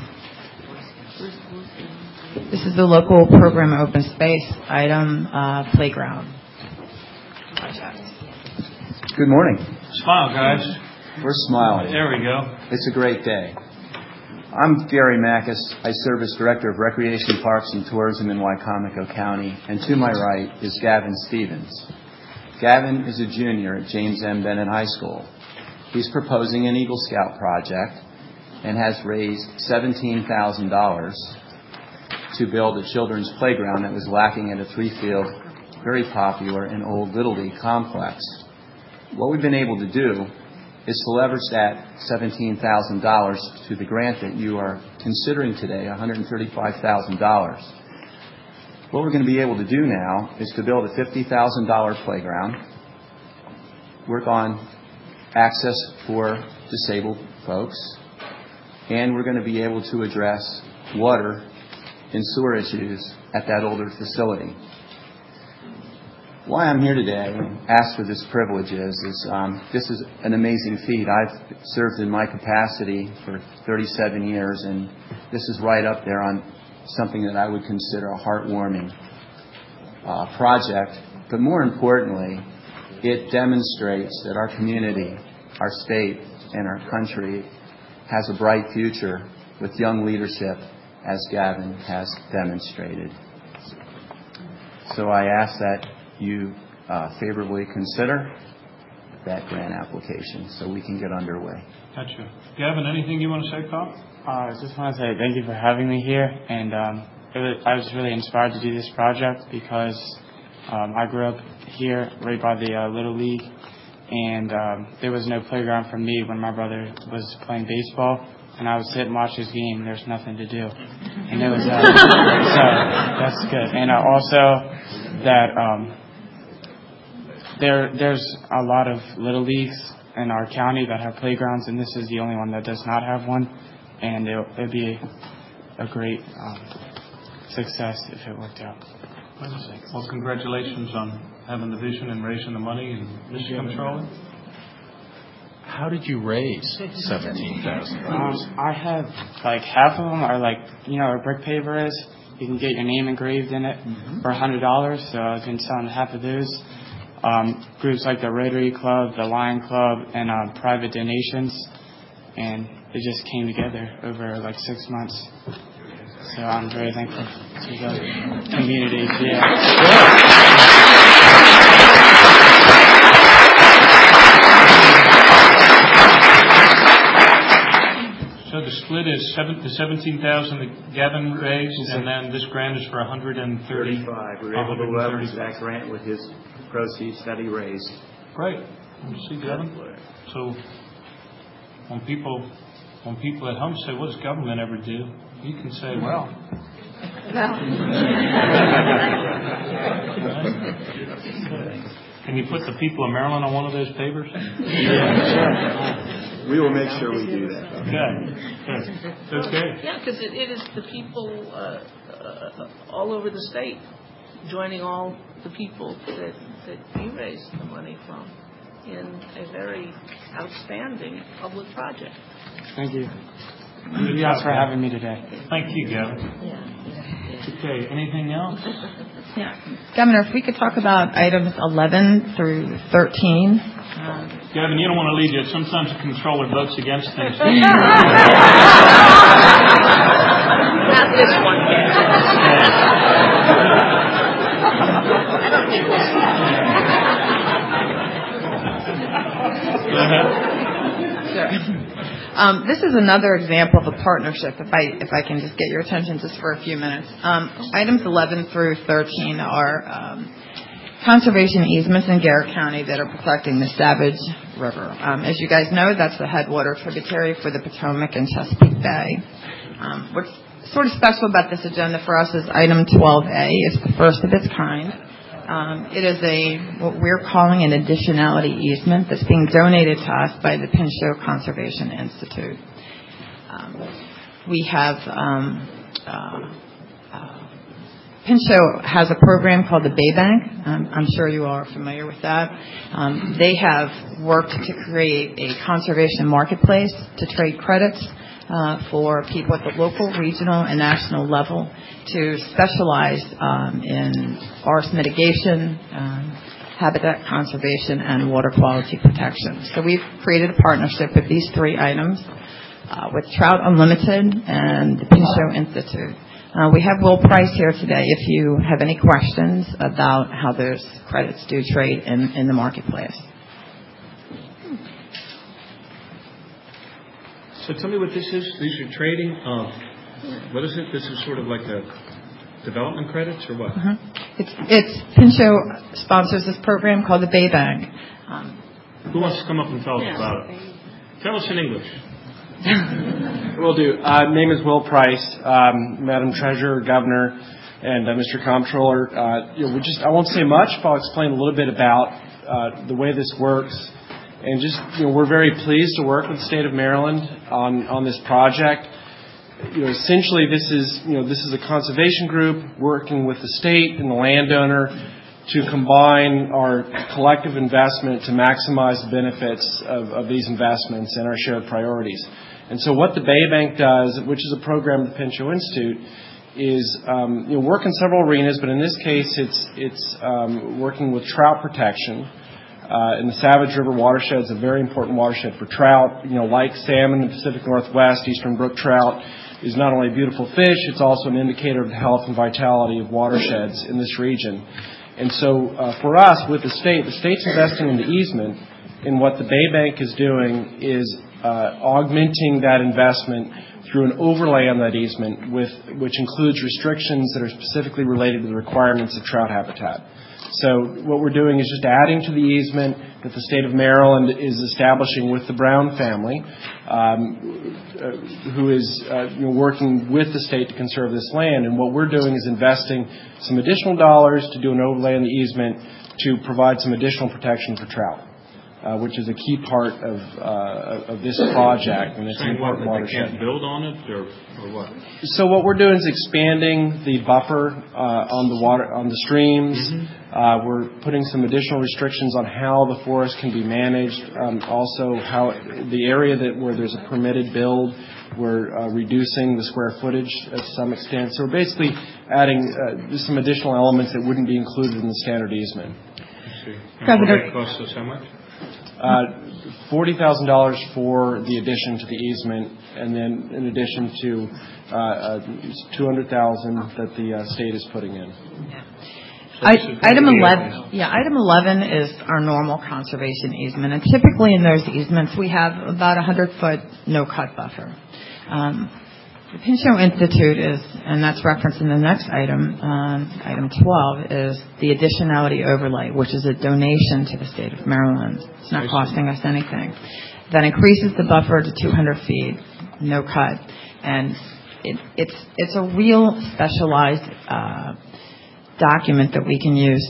This is the local program open space item, playground project. Good morning. Smile, guys. We're smiling. There we go. It's a great day. I'm Gary Mackis. I serve as Director of Recreation, Parks, and Tourism in Wicomico County. And to my right is Gavin Stevens. Gavin is a junior at James M. Bennett High School. He's proposing an Eagle Scout project and has raised $17,000 to build a children's playground that was lacking at a three-field, very popular and old Little League complex. What we've been able to do is to leverage that $17,000 to the grant that you are considering today, $135,000. What we're going to be able to do now is to build a $50,000 playground, work on access for disabled folks, and we're going to be able to address water and sewer issues at that older facility. Why I'm here today and ask for this privilege is this is an amazing feat. I've served in my capacity for 37 years, and this is right up there on something that I would consider a heartwarming project. But more importantly, it demonstrates that our community, our state, and our country has a bright future with young leadership, as Gavin has demonstrated. So I ask that you favorably consider that grant application so we can get underway. Gotcha. Gavin, anything you want to say, Pop? I just want to say thank you for having me here, and I was really inspired to do this project because I grew up here right by the Little League, and there was no playground for me when my brother was playing baseball, and I would sit and watch his game. There's nothing to do, and it was so that's good. And also that there's a lot of Little Leagues in our county that have playgrounds, and this is the only one that does not have one, and it'd be a great success if it worked out. Well, congratulations on having the vision and raising the money. And Mr. Comptroller? How did you raise $17,000? I have like half of them are like, you know what a brick paver is? You can get your name engraved in it for $100. So I've been selling half of those. Groups like the Rotary Club, the Lion Club, and private donations. And it just came together over like 6 months. So I'm very thankful to the community. So the split is the $17,000 that Gavin raised, and then this grant is for $135. We were able to leverage that grant with his proceeds that he raised. Great. See, Gavin. So when people at home say, "What does government ever do?" you can say, "Well." Can you put the people of Maryland on one of those papers? Yeah, sure. We will make sure we do that. Okay. Yeah, because it is the people all over the state joining all the people that you raised the money from in a very outstanding public project. Thank you. Thank you guys for having me today. Thank you, Gavin. Okay, anything else? Yeah. Governor, if we could talk about items 11 through 13, Gavin, you don't want to lead it. Sometimes the controller votes against things. Not this one, I don't think this one. This is another example of a partnership, if I can just get your attention just for a few minutes. Items 11 through 13 are conservation easements in Garrett County that are protecting the Savage River. As you guys know, that's the headwater tributary for the Potomac and Chesapeake Bay. What's sort of special about this agenda for us is item 12A. It's the first of its kind. It is what we're calling an additionality easement that's being donated to us by the Pinchot Conservation Institute. We have Pinchot has a program called the Bay Bank. I'm sure you all are familiar with that. They have worked to create a conservation marketplace to trade credits for people at the local, regional, and national level to specialize in forest mitigation, habitat conservation, and water quality protection. So we've created a partnership with these three items with Trout Unlimited and the Pinchot Institute. We have Will Price here today if you have any questions about how those credits do trade in the marketplace. So tell me what this is. These are trading. What is it? This is sort of like a development credits or what? It's Pinchot sponsors this program called the Bay Bank. Who wants to come up and tell us about it? Tell us in English. Will do. Name is Will Price, Madam Treasurer, Governor, and Mr. Comptroller. I won't say much, but I'll explain a little bit about the way this works. And we're very pleased to work with the state of Maryland on this project. Essentially, this is a conservation group working with the state and the landowner to combine our collective investment to maximize the benefits of these investments and our shared priorities. And so what the Bay Bank does, which is a program of the Pinchot Institute, is work in several arenas, but in this case it's working with trout protection. In the Savage River watershed is a very important watershed for trout. Like salmon in the Pacific Northwest, eastern brook trout is not only a beautiful fish, it's also an indicator of the health and vitality of watersheds in this region. And so for us, with the state's investing in the easement, and what the Bay Bank is doing is augmenting that investment through an overlay on that easement, which includes restrictions that are specifically related to the requirements of trout habitat. So what we're doing is just adding to the easement that the state of Maryland is establishing with the Brown family, who is working with the state to conserve this land. And what we're doing is investing some additional dollars to do an overlay on the easement to provide some additional protection for trout, which is a key part of this project. And it's an important watershed. They can't build on it, or what? So what we're doing is expanding the buffer on the streams. Mm-hmm. We're putting some additional restrictions on how the forest can be managed. Also, how the area where there's a permitted build, we're reducing the square footage to some extent. So we're basically adding some additional elements that wouldn't be included in the standard easement. I see. That costs us how much? $40,000 for the addition to the easement, and then in addition to $200,000 that the state is putting in. Yeah. Item 11 is our normal conservation easement, and typically in those easements we have about 100-foot no-cut buffer. The Pinchot Institute is, and that's referenced in the next item, item 12, is the additionality overlay, which is a donation to the state of Maryland. It's not costing us anything. That increases the buffer to 200 feet, no cut, and it's a real specialized document that we can use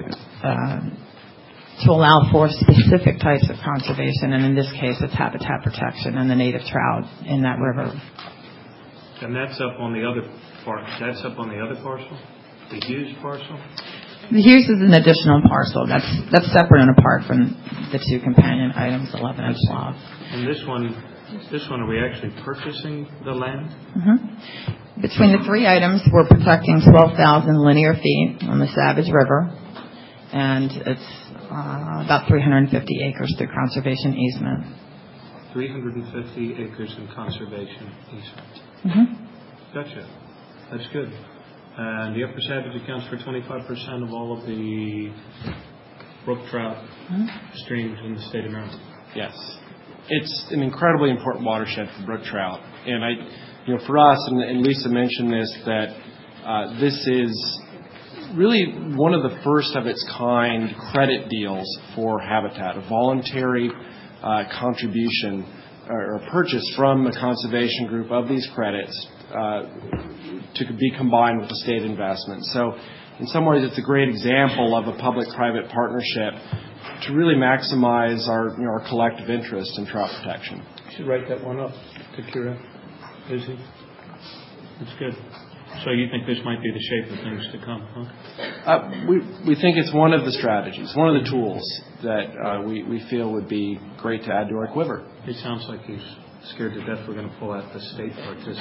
to allow for specific types of conservation, and in this case, it's habitat protection and the native trout in that river. And that's up on the other part. That's up on the other parcel, the Hughes parcel. The Hughes is an additional parcel. That's separate and apart from the two companion items, 11 and 12. And this one, are we actually purchasing the land? Mm-hmm. Between the three items, we're protecting 12,000 linear feet on the Savage River, and it's about 350 acres through conservation easement. 350 acres in conservation easement. Gotcha. That's good. And the Upper Savage accounts for 25% of all of the brook trout streams in the state of Maryland. Yes. It's an incredibly important watershed for brook trout. And for us, and Lisa mentioned this, that this is really one of the first of its kind credit deals for habitat, a voluntary contribution or purchase from the conservation group of these credits to be combined with the state investment. So in some ways it's a great example of a public-private partnership to really maximize our collective interest in trout protection. You should write that one up to Kira. Izzy. That's good. So you think this might be the shape of things to come, huh? We think it's one of the strategies, one of the tools that we feel would be great to add to our quiver. It sounds like he's scared to death we're going to pull out the state participant.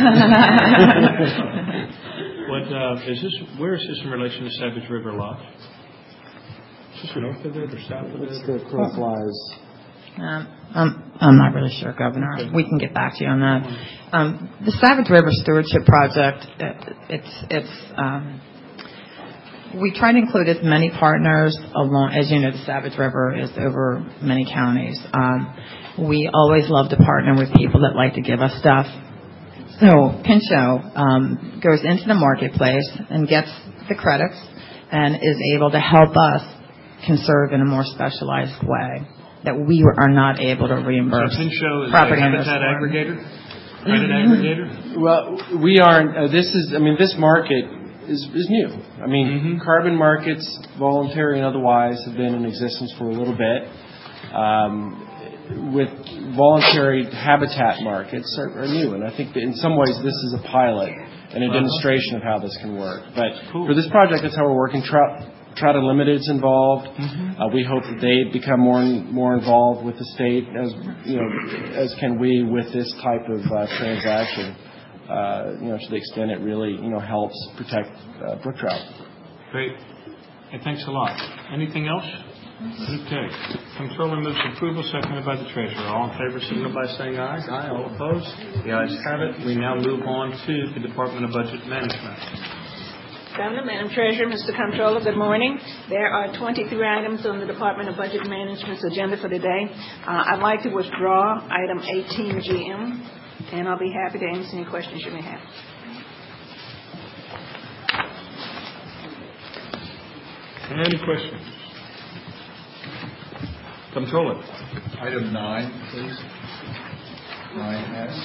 Where is this in relation to Savage River Lodge? Is this north of it or south of it? It's the crow flies. I'm not really sure, Governor. We can get back to you on that. The Savage River Stewardship Project, we try to include as many partners along. As you know, the Savage River is over many counties. We always love to partner with people that like to give us stuff. So Pinchot goes into the marketplace and gets the credits and is able to help us conserve in a more specialized way that we are not able to reimburse. So Pinchot is property a habitat aggregator? Credit aggregator? Well, we aren't. This market is new. I mean, carbon markets, voluntary and otherwise, have been in existence for a little bit. With voluntary habitat markets are new, and I think that in some ways this is a pilot and a demonstration of how this can work. But for this project, that's how we're working. Trout Unlimited's involved. We hope that they become more involved with the state, as can we with this type of transaction. To the extent it really helps protect brook trout. Great. Hey, thanks a lot. Anything else? Okay. Comptroller moves approval, seconded by the treasurer. All in favor, signal by saying aye. Aye. All opposed? The ayes have it. We now move on to the Department of Budget Management. Governor, Madam Treasurer, Mr. Comptroller, good morning. There are 23 items on the Department of Budget Management's agenda for today. I'd like to withdraw item 18GM, and I'll be happy to answer any questions you may have. Any questions? Comptroller. Item 9, please. 9S.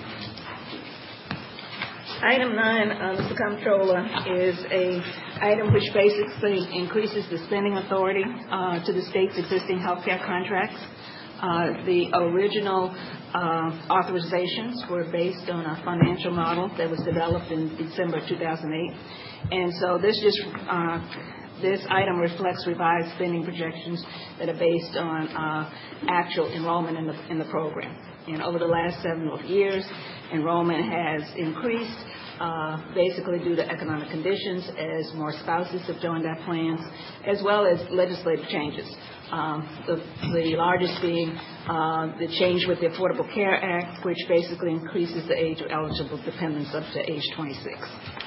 Item 9, Mr. Comptroller, is a item which basically increases the spending authority to the state's existing health care contracts. The original authorizations were based on a financial model that was developed in December 2008. And so this item reflects revised spending projections that are based on actual enrollment in the program. And over the last several years, enrollment has increased, basically due to economic conditions as more spouses have joined our plans, as well as legislative changes. The largest being the change with the Affordable Care Act, which basically increases the age of eligible dependents up to age 26.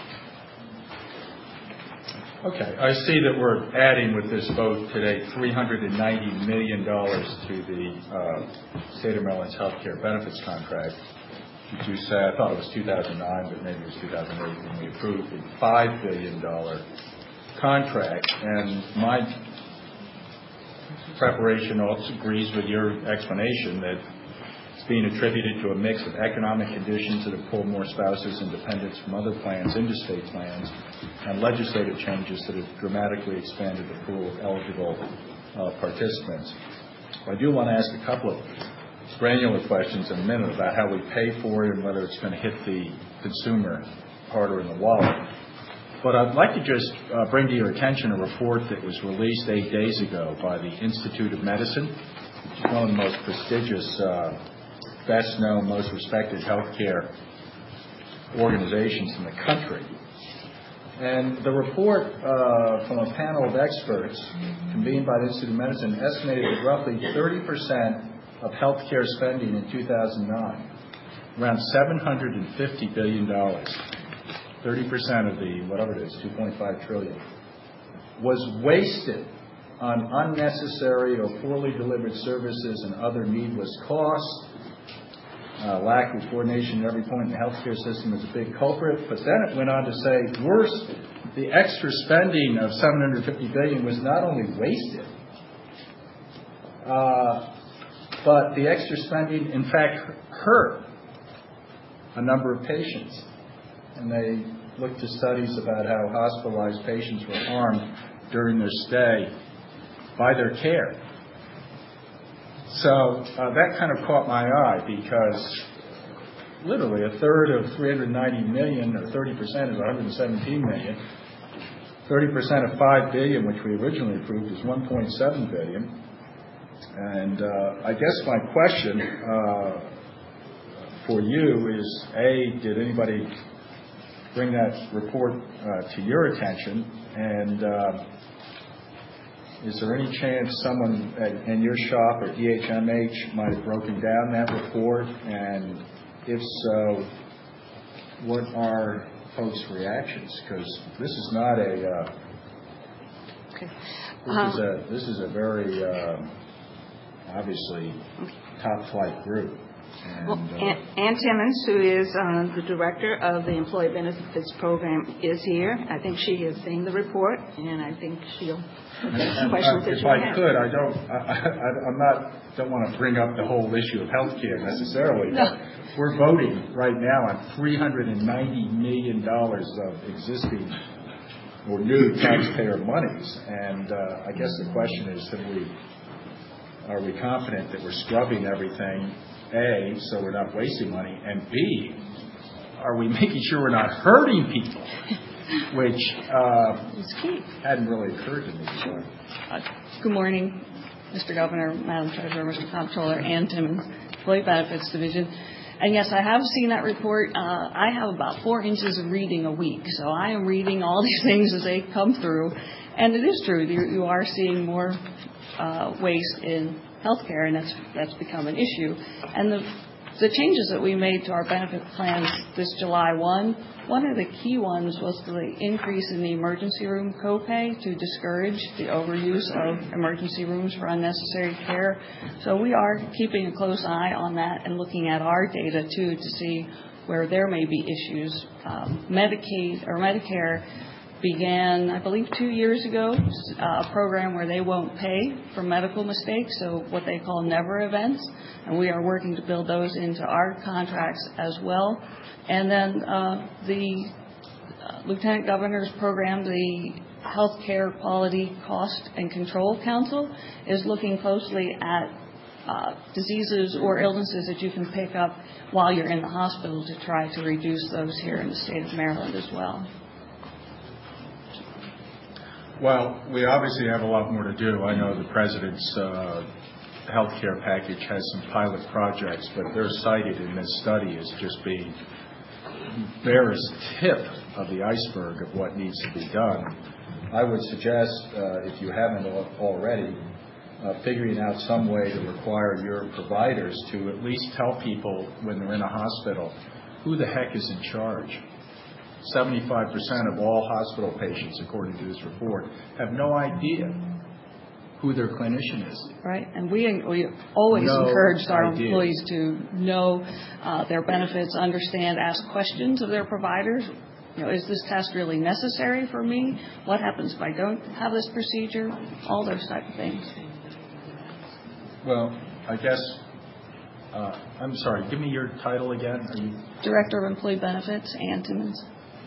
Okay. I see that we're adding with this vote today $390 million to the State of Maryland's health care benefits contract. As you say, I thought it was 2009, but maybe it was 2008 when we approved the $5 billion contract. And my preparation also agrees with your explanation that it's being attributed to a mix of economic conditions that have pulled more spouses and dependents from other plans into state plans and legislative changes that have dramatically expanded the pool of eligible participants. I do want to ask a couple of granular questions in a minute about how we pay for it and whether it's going to hit the consumer harder in the wallet. But I'd like to just bring to your attention a report that was released 8 days ago by the Institute of Medicine, which is one of the most prestigious, best-known, most respected healthcare organizations in the country. And the report from a panel of experts convened by the Institute of Medicine estimated that roughly 30% of healthcare spending in 2009, around $750 billion, 30% of the, whatever it is, $2.5 trillion, was wasted on unnecessary or poorly delivered services and other needless costs. Lack of coordination at every point in the healthcare system is a big culprit. But then it went on to say, worse, the extra spending of $750 billion was not only wasted, but the extra spending, in fact, hurt a number of patients. And they looked to studies about how hospitalized patients were harmed during their stay by their care. So that kind of caught my eye, because literally a third of 390 million, or 30% is 117 million. 30% of 5 billion, which we originally approved, is 1.7 billion. And I guess my question for you is, A, did anybody bring that report to your attention? And is there any chance someone in your shop or EHMH might have broken down that report? And if so, what are folks' reactions? Because this is not a this is a very obviously top flight group. Well, Ann Timmons, who is the director of the Employee Benefits Program, is here. I think she has seen the report, and I think she'll address questions that you have. If I could, I don't want to bring up the whole issue of health care necessarily, but we're voting right now on $390 million of existing or new taxpayer monies, and I guess the question is, are we confident that we're scrubbing everything, A, so we're not wasting money, and B, are we making sure we're not hurting people, which hadn't really occurred to me before. Good morning, Mr. Governor, Madam Treasurer, Mr. Comptroller, Ann Timmons, Employee Benefits Division. And yes, I have seen that report. I have about 4 inches of reading a week, so I am reading all these things as they come through. And it is true, you are seeing more waste in healthcare, and that's become an issue. And the changes that we made to our benefit plans this July 1 of the key ones was the increase in the emergency room copay to discourage the overuse of emergency rooms for unnecessary care. So we are keeping a close eye on that and looking at our data too to see where there may be issues. Medicaid or Medicare began, I believe, 2 years ago, a program where they won't pay for medical mistakes, so what they call never events, and we are working to build those into our contracts as well. And then the Lieutenant Governor's program, the Healthcare Quality Cost and Control Council, is looking closely at diseases or illnesses that you can pick up while you're in the hospital to try to reduce those here in the state of Maryland as well. Well, we obviously have a lot more to do. I know the President's health care package has some pilot projects, but they're cited in this study as just being barest tip of the iceberg of what needs to be done. I would suggest, if you haven't already, figuring out some way to require your providers to at least tell people when they're in a hospital who the heck is in charge. 75% of all hospital patients, according to this report, have no idea who their clinician is. Right, and we always encourage our employees to know their benefits, understand, ask questions of their providers. You know, is this test really necessary for me? What happens if I don't have this procedure? All those type of things. Well, I guess, I'm sorry, give me your title again. Are you Director of Employee Benefits, Ann Timmons.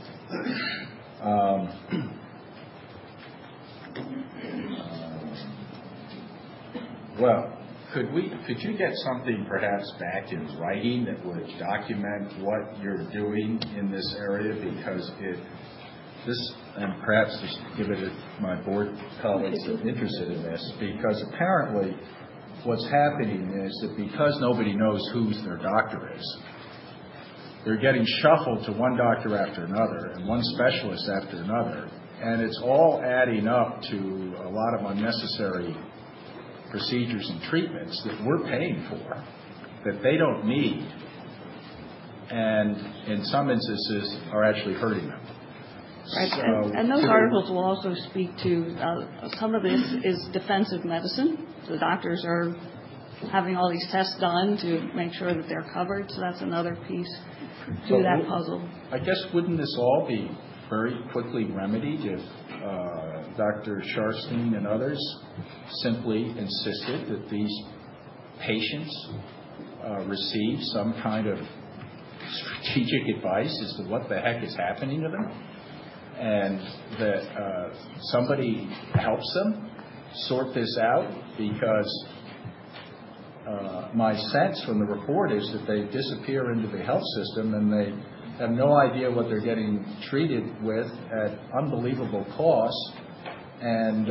Well, could you get something perhaps back in writing that would document what you're doing in this area? Because and perhaps just give it to my board colleagues that are interested in this, because apparently what's happening is that because nobody knows who their doctor is, they're getting shuffled to one doctor after another and one specialist after another, and it's all adding up to a lot of unnecessary procedures and treatments that we're paying for that they don't need, and in some instances are actually hurting them. Right. So, and those articles will also speak to some of this is defensive medicine. The doctors are having all these tests done to make sure that they're covered, so that's another piece to that puzzle. I guess wouldn't this all be very quickly remedied if Dr. Sharfstein and others simply insisted that these patients receive some kind of strategic advice as to what the heck is happening to them, and that somebody helps them sort this out? Because my sense from the report is that they disappear into the health system and they have no idea what they're getting treated with at unbelievable costs. And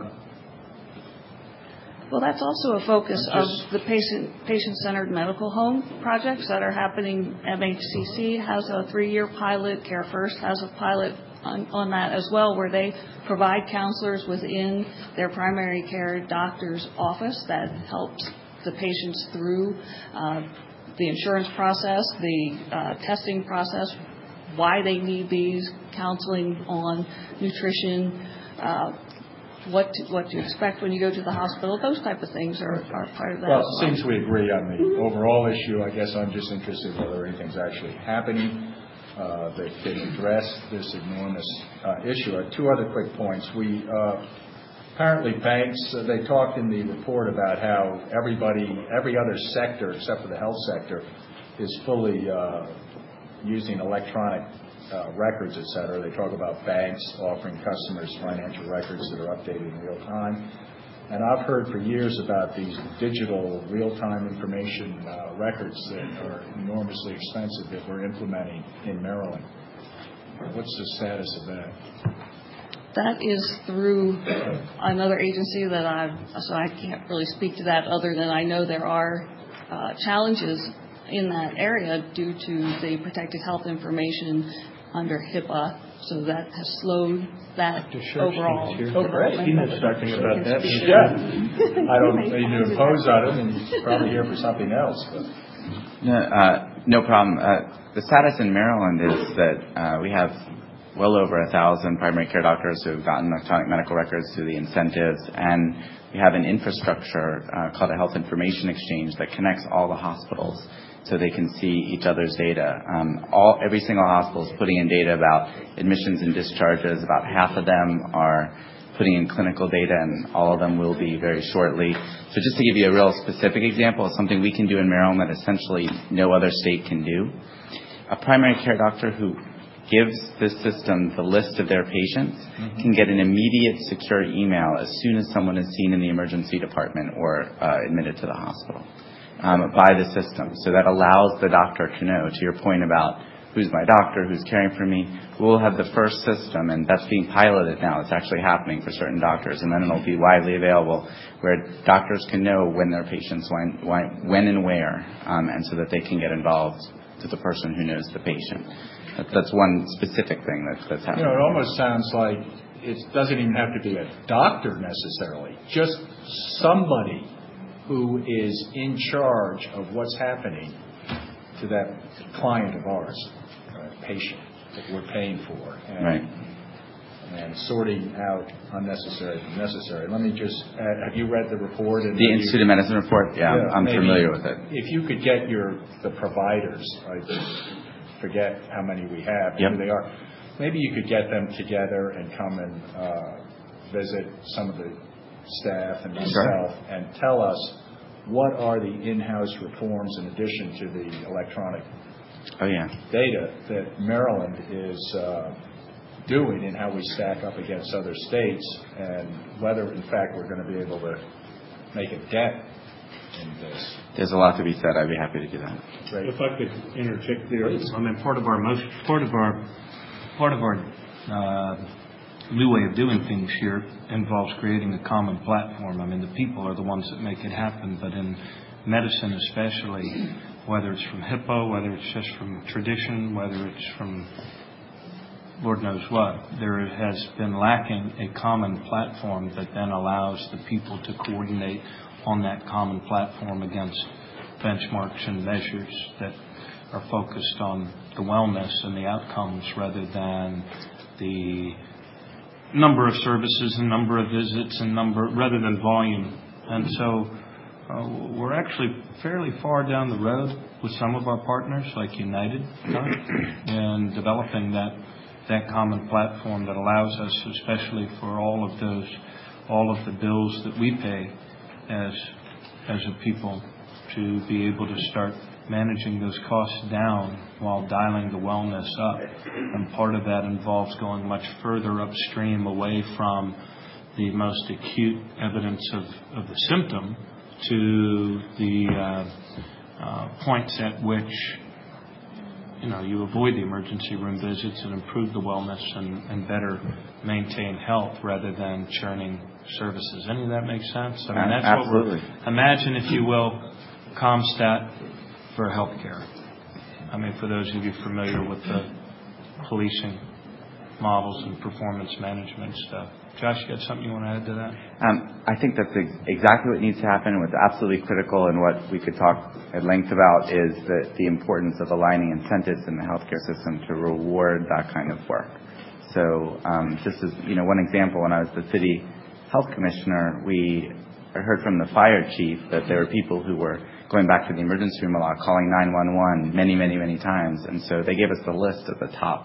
well, that's also a focus of the patient-centered medical home projects that are happening. MHCC has a 3-year pilot. Care First has a pilot on that as well, where they provide counselors within their primary care doctor's office that helps the patients through the insurance process, the testing process, why they need these, counseling on nutrition, what to expect when you go to the hospital. Those type of things are part of that. Well, it seems we agree on the overall issue. I guess I'm just interested in whether anything's actually happening that can address this enormous issue. Two other quick points. Apparently banks, they talked in the report about how every other sector except for the health sector is fully using electronic records, et cetera. They talk about banks offering customers financial records that are updated in real time. And I've heard for years about these digital real-time information records that are enormously expensive that we're implementing in Maryland. What's the status of that? That is through another agency so I can't really speak to that other than I know there are challenges in that area due to the protected health information under HIPAA, so that has slowed that overall development. He knows something about that. Yeah. I don't mean to impose on him, and he's probably here for something else. But. No problem. The status in Maryland is that we have well over 1,000 primary care doctors who have gotten electronic medical records through the incentives, and we have an infrastructure called a health information exchange that connects all the hospitals so they can see each other's data. Every single hospital is putting in data about admissions and discharges. About half of them are putting in clinical data, and all of them will be very shortly. So just to give you a real specific example of something we can do in Maryland that essentially no other state can do, a primary care doctor who gives this system the list of their patients can get an immediate secure email as soon as someone is seen in the emergency department or admitted to the hospital by the system. So that allows the doctor to know, to your point about who's my doctor, who's caring for me. We'll have the first system, and that's being piloted now. It's actually happening for certain doctors, and then it'll be widely available where doctors can know when their patients when and where, and so that they can get involved to the person who knows the patient. That's one specific thing that's happening. It almost sounds like it doesn't even have to be a doctor necessarily, just somebody who is in charge of what's happening to that client of ours, patient that we're paying for, and sorting out unnecessary from necessary. Let me just add, have you read the report? The Institute of Medicine report? Yeah, I'm familiar with it. If you could get the providers, I forget how many we have, who they are, maybe you could get them together and come and visit some of the staff and myself and tell us what are the in-house reforms in addition to the electronic data that Maryland is doing and how we stack up against other states, and whether, in fact, we're going to be able to make a dent in this. There's a lot to be said. I'd be happy to do that. Great. If I could interject there, I mean, part of our new way of doing things here involves creating a common platform. I mean, the people are the ones that make it happen, but in medicine especially, whether it's from HIPAA, whether it's just from tradition, whether it's from Lord knows what. There has been lacking a common platform that then allows the people to coordinate on that common platform against benchmarks and measures that are focused on the wellness and the outcomes rather than the number of services and number of visits and rather than volume. And so we're actually fairly far down the road with some of our partners like United in developing that common platform that allows us, especially for all of the bills that we pay as a people, to be able to start managing those costs down while dialing the wellness up. And part of that involves going much further upstream away from the most acute evidence of the symptom to the points at which you avoid the emergency room visits and improve the wellness and better maintain health rather than churning services. Any of that make sense? I mean, that's absolutely. Imagine, if you will, CompStat for healthcare. I mean, for those of you familiar with the policing models and performance management stuff. Josh, you got something you want to add to that? I think that's exactly what needs to happen. What's absolutely critical and what we could talk at length about is the importance of aligning incentives in the healthcare system to reward that kind of work. So just as one example, when I was the city health commissioner, I heard from the fire chief that there were people who were going back to the emergency room a lot, calling 911 many, many, many times. And so they gave us the list of the top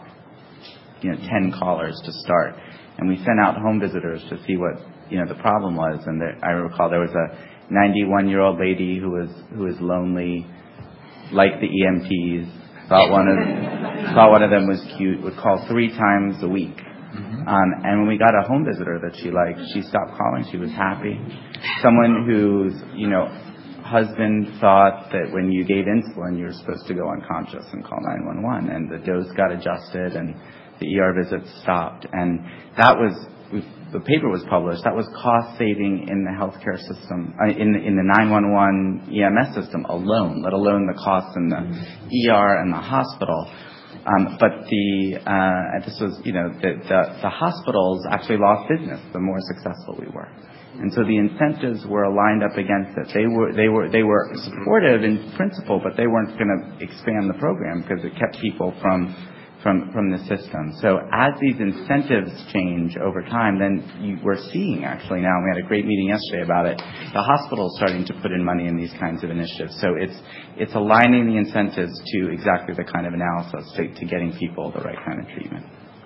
10 callers to start. And we sent out home visitors to see what the problem was. And I recall there was a 91-year-old lady who was lonely, liked the EMTs, thought one of them was cute, would call 3 times a week. And when we got a home visitor that she liked, she stopped calling. She was happy. Someone whose husband thought that when you gave insulin, you were supposed to go unconscious and call 911, and the dose got adjusted and the ER visits stopped. And that was, the paper was published, that was cost saving in the healthcare system, in the 911 EMS system alone, let alone the costs in the ER and the hospital. But this was, the hospitals actually lost business the more successful we were. And so the incentives were lined up against it. They were supportive in principle, but they weren't going to expand the program because it kept people from the system. So as these incentives change over time, then we're seeing actually now, and we had a great meeting yesterday about it, the hospitals starting to put in money in these kinds of initiatives. So it's aligning the incentives to exactly the kind of analysis to getting people the right kind of treatment.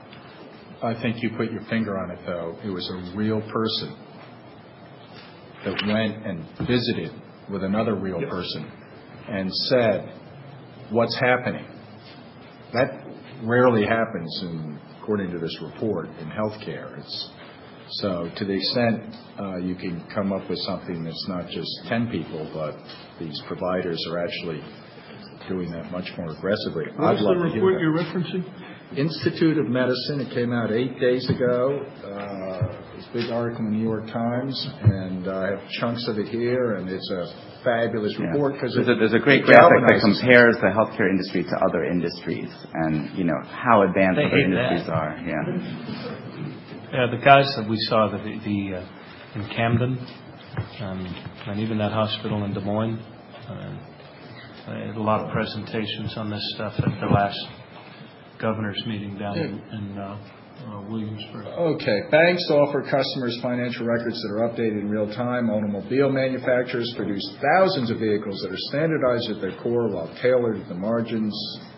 I think you put your finger on it, though. It was a real person that went and visited with another real person and said, what's happening? That rarely happens, according to this report, in healthcare. So to the extent you can come up with something that's not just 10 people, but these providers are actually doing that much more aggressively. What's the report you're referencing? Institute of Medicine. It came out 8 days ago. It's a big article in the New York Times, and I have chunks of it here, and it's a fabulous report because there's a great graphic that compares the healthcare industry to other industries and how advanced other industries are. Yeah, the guys that we saw in Camden and even that hospital in Des Moines, I had a lot of presentations on this stuff at the last governor's meeting down in Williamsburg. Okay. Banks offer customers financial records that are updated in real time. Automobile manufacturers produce thousands of vehicles that are standardized at their core while tailored at the margins.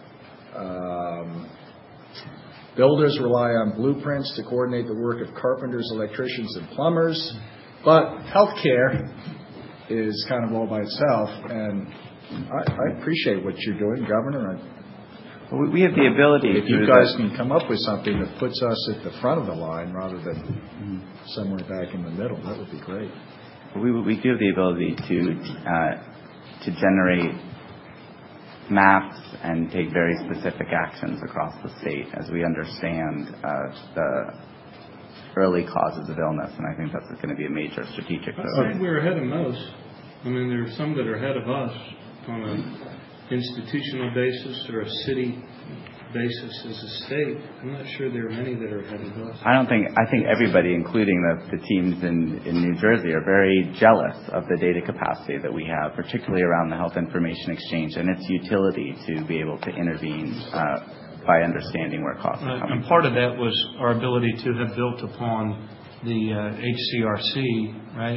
Builders rely on blueprints to coordinate the work of carpenters, electricians, and plumbers. But healthcare is kind of all by itself, and I appreciate what you're doing, Governor. We have the ability. If you guys can come up with something that puts us at the front of the line rather than somewhere back in the middle, that would be great. We do have the ability to generate maps and take very specific actions across the state as we understand the early causes of illness, and I think that's going to be a major strategic focus. I think we're ahead of most. I mean, there are some that are ahead of us on institutional basis or a city basis as a state, I'm not sure there are many that are ahead of us. I think everybody, including the teams in New Jersey, are very jealous of the data capacity that we have, particularly around the health information exchange and its utility to be able to intervene by understanding where costs are coming and part of that was our ability to have built upon the HCRC, right,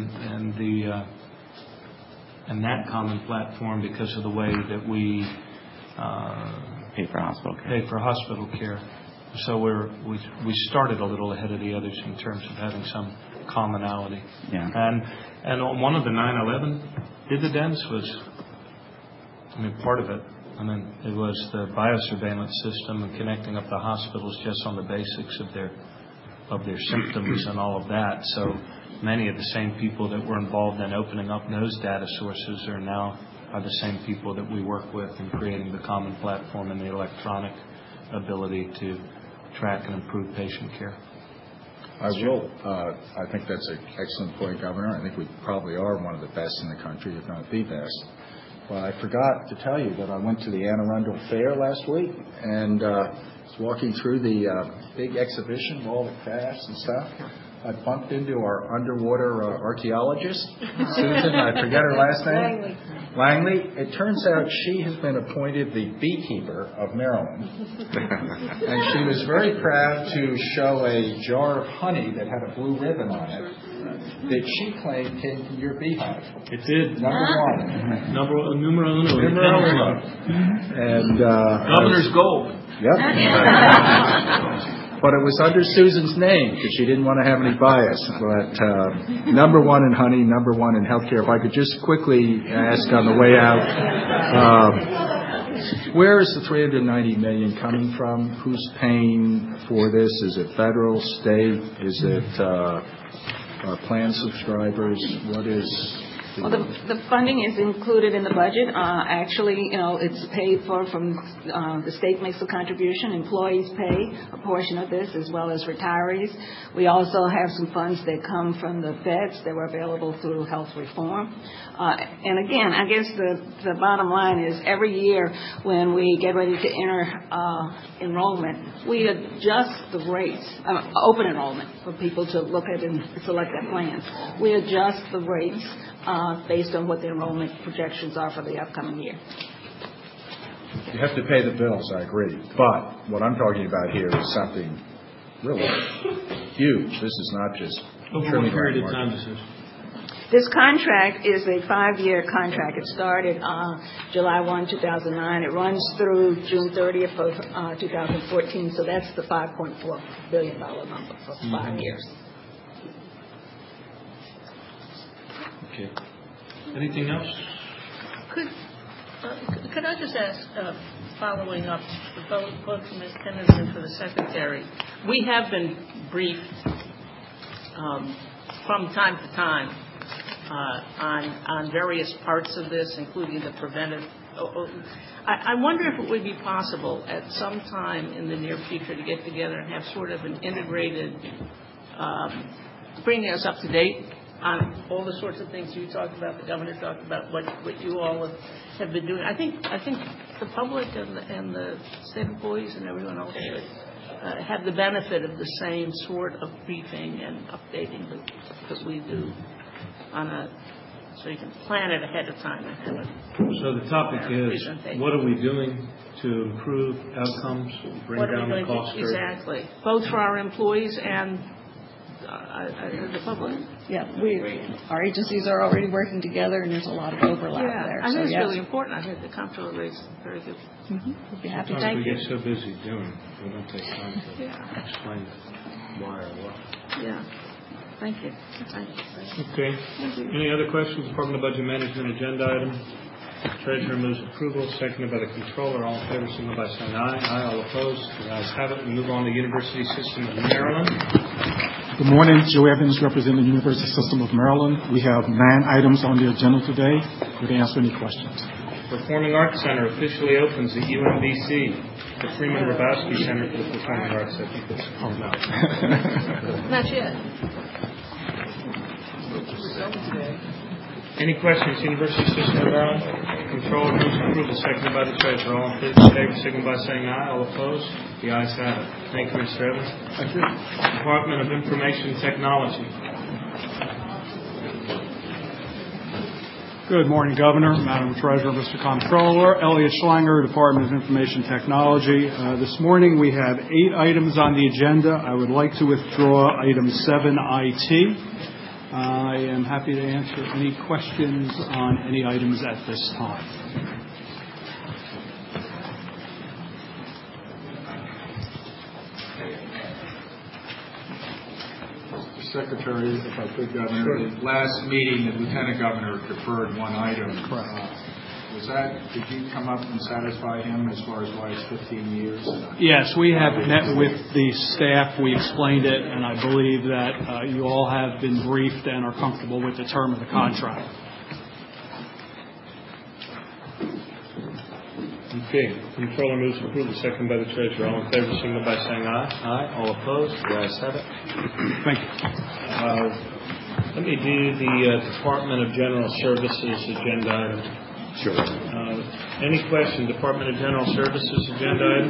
and that common platform because of the way that we pay for hospital care. So we started a little ahead of the others in terms of having some commonality. Yeah. And on one of the 9/11 dividends was, part of it. It was the biosurveillance system and connecting up the hospitals just on the basics of their symptoms and all of that. So many of the same people that were involved in opening up those data sources are the same people that we work with in creating the common platform and the electronic ability to track and improve patient care. I think that's an excellent point, Governor. I think we probably are one of the best in the country, if not the best. But I forgot to tell you that I went to the Anne Arundel Fair last week and was walking through the big exhibition, all the crafts and stuff. I bumped into our underwater archaeologist, Susan, I forget her last name. Langley. It turns out she has been appointed the beekeeper of Maryland. And she was very proud to show a jar of honey that had a blue ribbon on it that she claimed came from your beehive. It did. Number one. Numero uno. And Governor's gold. Yep. But it was under Susan's name because she didn't want to have any bias. But number one in honey, number one in healthcare. If I could just quickly ask on the way out, where is the $390 million coming from? Who's paying for this? Is it federal, state? Is it plan subscribers? What is? Well, the funding is included in the budget. Actually, it's paid for from the state makes a contribution. Employees pay a portion of this as well as retirees. We also have some funds that come from the feds that were available through health reform. And again, I guess the bottom line is every year when we get ready to enter enrollment, we adjust the rates, open enrollment for people to look at and select their plans. We adjust the rates based on what the enrollment projections are for the upcoming year. You have to pay the bills, I agree. But what I'm talking about here is something really huge. This is not just over what period of time is this? This contract is a 5-year contract. It started July 1, 2009. It runs through June 30th of 2014. So that's the $5.4 billion number for 5 years. Okay. Anything else? Could I just ask, following up both for Ms. Kennedy and for the Secretary, we have been briefed from time to time on various parts of this, including the preventive. I wonder if it would be possible at some time in the near future to get together and have sort of an integrated, bringing us up to date on all the sorts of things you talked about, the governor talked about, what you all have been doing. I think the public and the state employees and everyone else should have the benefit of the same sort of briefing and updating that we do so you can plan it ahead of time. So the topic is, what are we doing to improve outcomes, bring down the cost curve? Exactly, both for our employees and the public. Yeah, our agencies are already working together, and there's a lot of overlap there. I think it's really important. I think the comptroller raised very good. We'd be happy. Sometimes we get so busy doing it, we don't take time to explain why or what. Yeah. Thank you. Okay. Any other questions? Department of Budget Management agenda item. Treasurer moves approval, seconded by the Comptroller. All in favor, signal by saying aye. Aye. All opposed. The ayes have it. We move on to University System of Maryland. Good morning. Joe Evans, representing the University System of Maryland. We have 9 items on the agenda today. We're going to answer any questions. Performing Arts Center officially opens at UMBC. The Freeman Hrabowski Center for the Performing Arts. I think that's coming out. Not yet. Any questions, University System of Maryland? Comptroller moves approval, seconded by the Treasurer. All in favor, signify by saying aye. All opposed? The ayes have it. Thank you, Mr. Evans. Thank you. Department of Information Technology. Good morning, Governor, Madam Treasurer, Mr. Comptroller. Elliot Schlanger, Department of Information Technology. This morning we have 8 items on the agenda. I would like to withdraw item 7, IT. I am happy to answer any questions on any items at this time. Secretary, if I could, Governor, the last meeting, the Lieutenant Governor deferred one item. Correct. Did you come up and satisfy him as far as why it's 15 years? Yes, we have met with the staff. We explained it, and I believe that you all have been briefed and are comfortable with the term of the contract. Okay. Comptroller moves approval, seconded by the Treasurer. All in favor, signify by saying aye. Aye. All opposed? The ayes have it. Thank you. Let me do the Department of General Services agenda item. Sure. Any question? Department of General Services agenda item?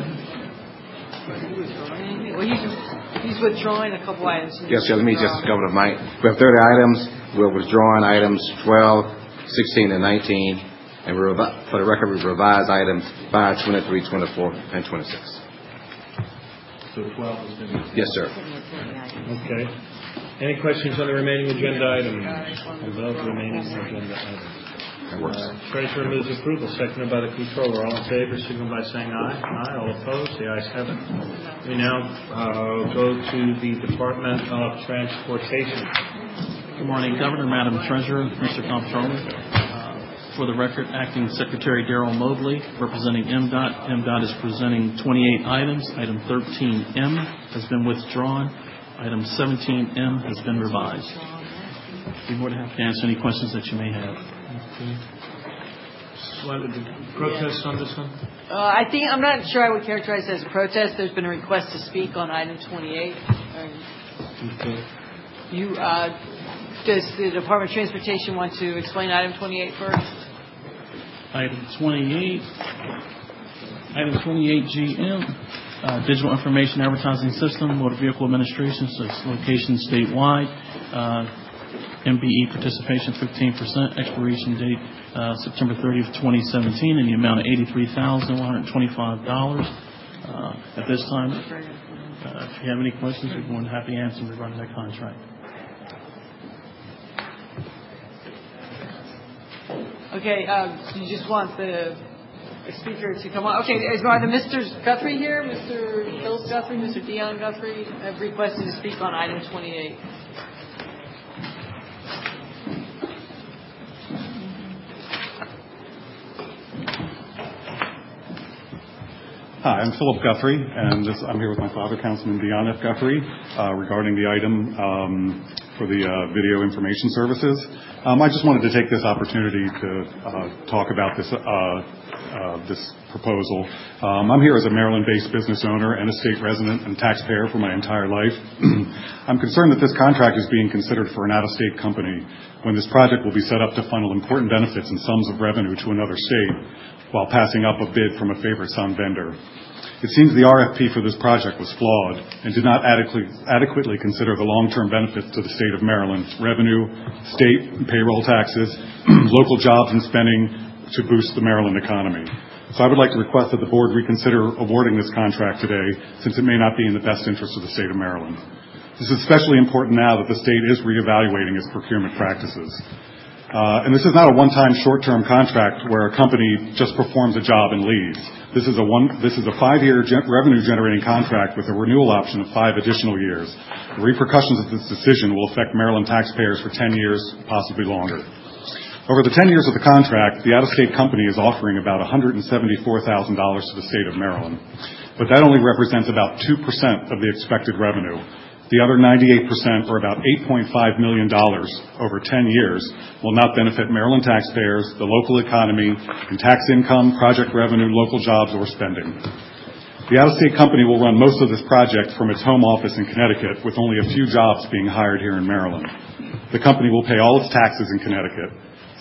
Well, he's withdrawing a couple items. Yes, sir. Let me just go to we have 30 items. We're withdrawing items 12, 16, and 19. And for the record, we revise items 5, 23, 24, and 26. So 12 has been... Yes, sir. Okay. Any questions on the remaining agenda items? Above the remaining agenda items. That works. Treasurer moves approval, seconded by the Comptroller. All in favor, signify by saying aye. Aye. All opposed? The ayes have it. We now go to the Department of Transportation. Good morning, Governor, Madam Treasurer, Mr. Comptroller. For the record, Acting Secretary Darrell Mobley, representing MDOT. MDOT is presenting 28 items. Item 13M has been withdrawn. Item 17M has been revised. Be more than happy to answer any questions that you may have. Okay. Protest on this one? I'm not sure I would characterize it as a protest. There's been a request to speak on item 28. Okay. Does the Department of Transportation want to explain item 28 first? Item 28GM, Digital Information Advertising System, Motor Vehicle Administration, so it's location statewide. MBE participation 15%, expiration date September 30th, 2017, in the amount of $83,125. At this time, if you have any questions, we're more than happy to answer regarding that contract. Okay, you just want the speaker to come on. Okay, are the Mr. Guthrie here? Mr. Philip Guthrie, Mr. Dion Guthrie have requested to speak on item 28. Hi, I'm Philip Guthrie, and I'm here with my father, Councilman Dion F. Guthrie, regarding the item for the video information services. I just wanted to take this opportunity to talk about this proposal. I'm here as a Maryland-based business owner and a state resident and taxpayer for my entire life. I'm concerned that this contract is being considered for an out-of-state company when this project will be set up to funnel important benefits and sums of revenue to another state while passing up a bid from a favorite son vendor. It seems the RFP for this project was flawed and did not adequately consider the long-term benefits to the state of Maryland: revenue, state and payroll taxes, local jobs and spending to boost the Maryland economy. So I would like to request that the board reconsider awarding this contract today, since it may not be in the best interest of the state of Maryland. This is especially important now that the state is reevaluating its procurement practices. And this is not a one-time short-term contract where a company just performs a job and leaves. This is a 5-year revenue-generating contract with a renewal option of 5 additional years. The repercussions of this decision will affect Maryland taxpayers for 10 years, possibly longer. Over the 10 years of the contract, the out-of-state company is offering about $174,000 to the state of Maryland. But that only represents about 2% of the expected revenue. The other 98%, or about $8.5 million over 10 years, will not benefit Maryland taxpayers, the local economy, in tax income, project revenue, local jobs, or spending. The out-of-state company will run most of this project from its home office in Connecticut, with only a few jobs being hired here in Maryland. The company will pay all its taxes in Connecticut.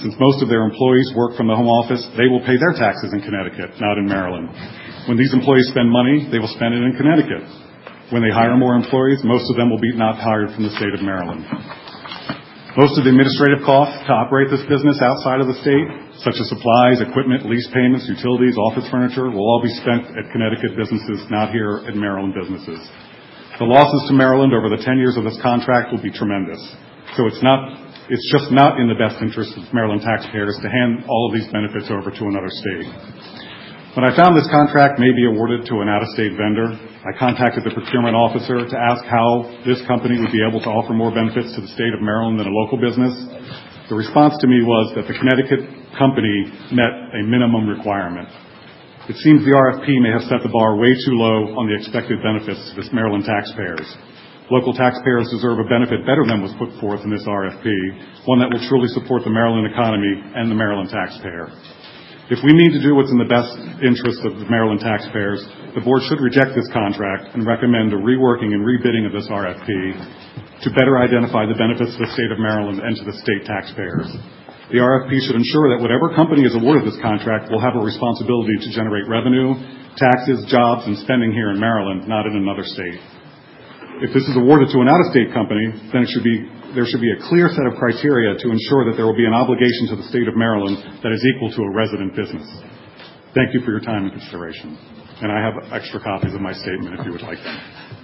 Since most of their employees work from the home office, they will pay their taxes in Connecticut, not in Maryland. When these employees spend money, they will spend it in Connecticut. When they hire more employees, most of them will be not hired from the state of Maryland. Most of the administrative costs to operate this business outside of the state, such as supplies, equipment, lease payments, utilities, office furniture, will all be spent at Connecticut businesses, not here at Maryland businesses. The losses to Maryland over the 10 years of this contract will be tremendous. So it's just not in the best interest of Maryland taxpayers to hand all of these benefits over to another state. When I found this contract may be awarded to an out-of-state vendor, I contacted the procurement officer to ask how this company would be able to offer more benefits to the state of Maryland than a local business. The response to me was that the Connecticut company met a minimum requirement. It seems the RFP may have set the bar way too low on the expected benefits to the Maryland taxpayers. Local taxpayers deserve a benefit better than was put forth in this RFP, one that will truly support the Maryland economy and the Maryland taxpayer. If we need to do what's in the best interest of the Maryland taxpayers, the board should reject this contract and recommend a reworking and rebidding of this RFP to better identify the benefits to the state of Maryland and to the state taxpayers. The RFP should ensure that whatever company is awarded this contract will have a responsibility to generate revenue, taxes, jobs, and spending here in Maryland, not in another state. If this is awarded to an out-of-state company, then there should be a clear set of criteria to ensure that there will be an obligation to the state of Maryland that is equal to a resident business. Thank you for your time and consideration. And I have extra copies of my statement if you would like them.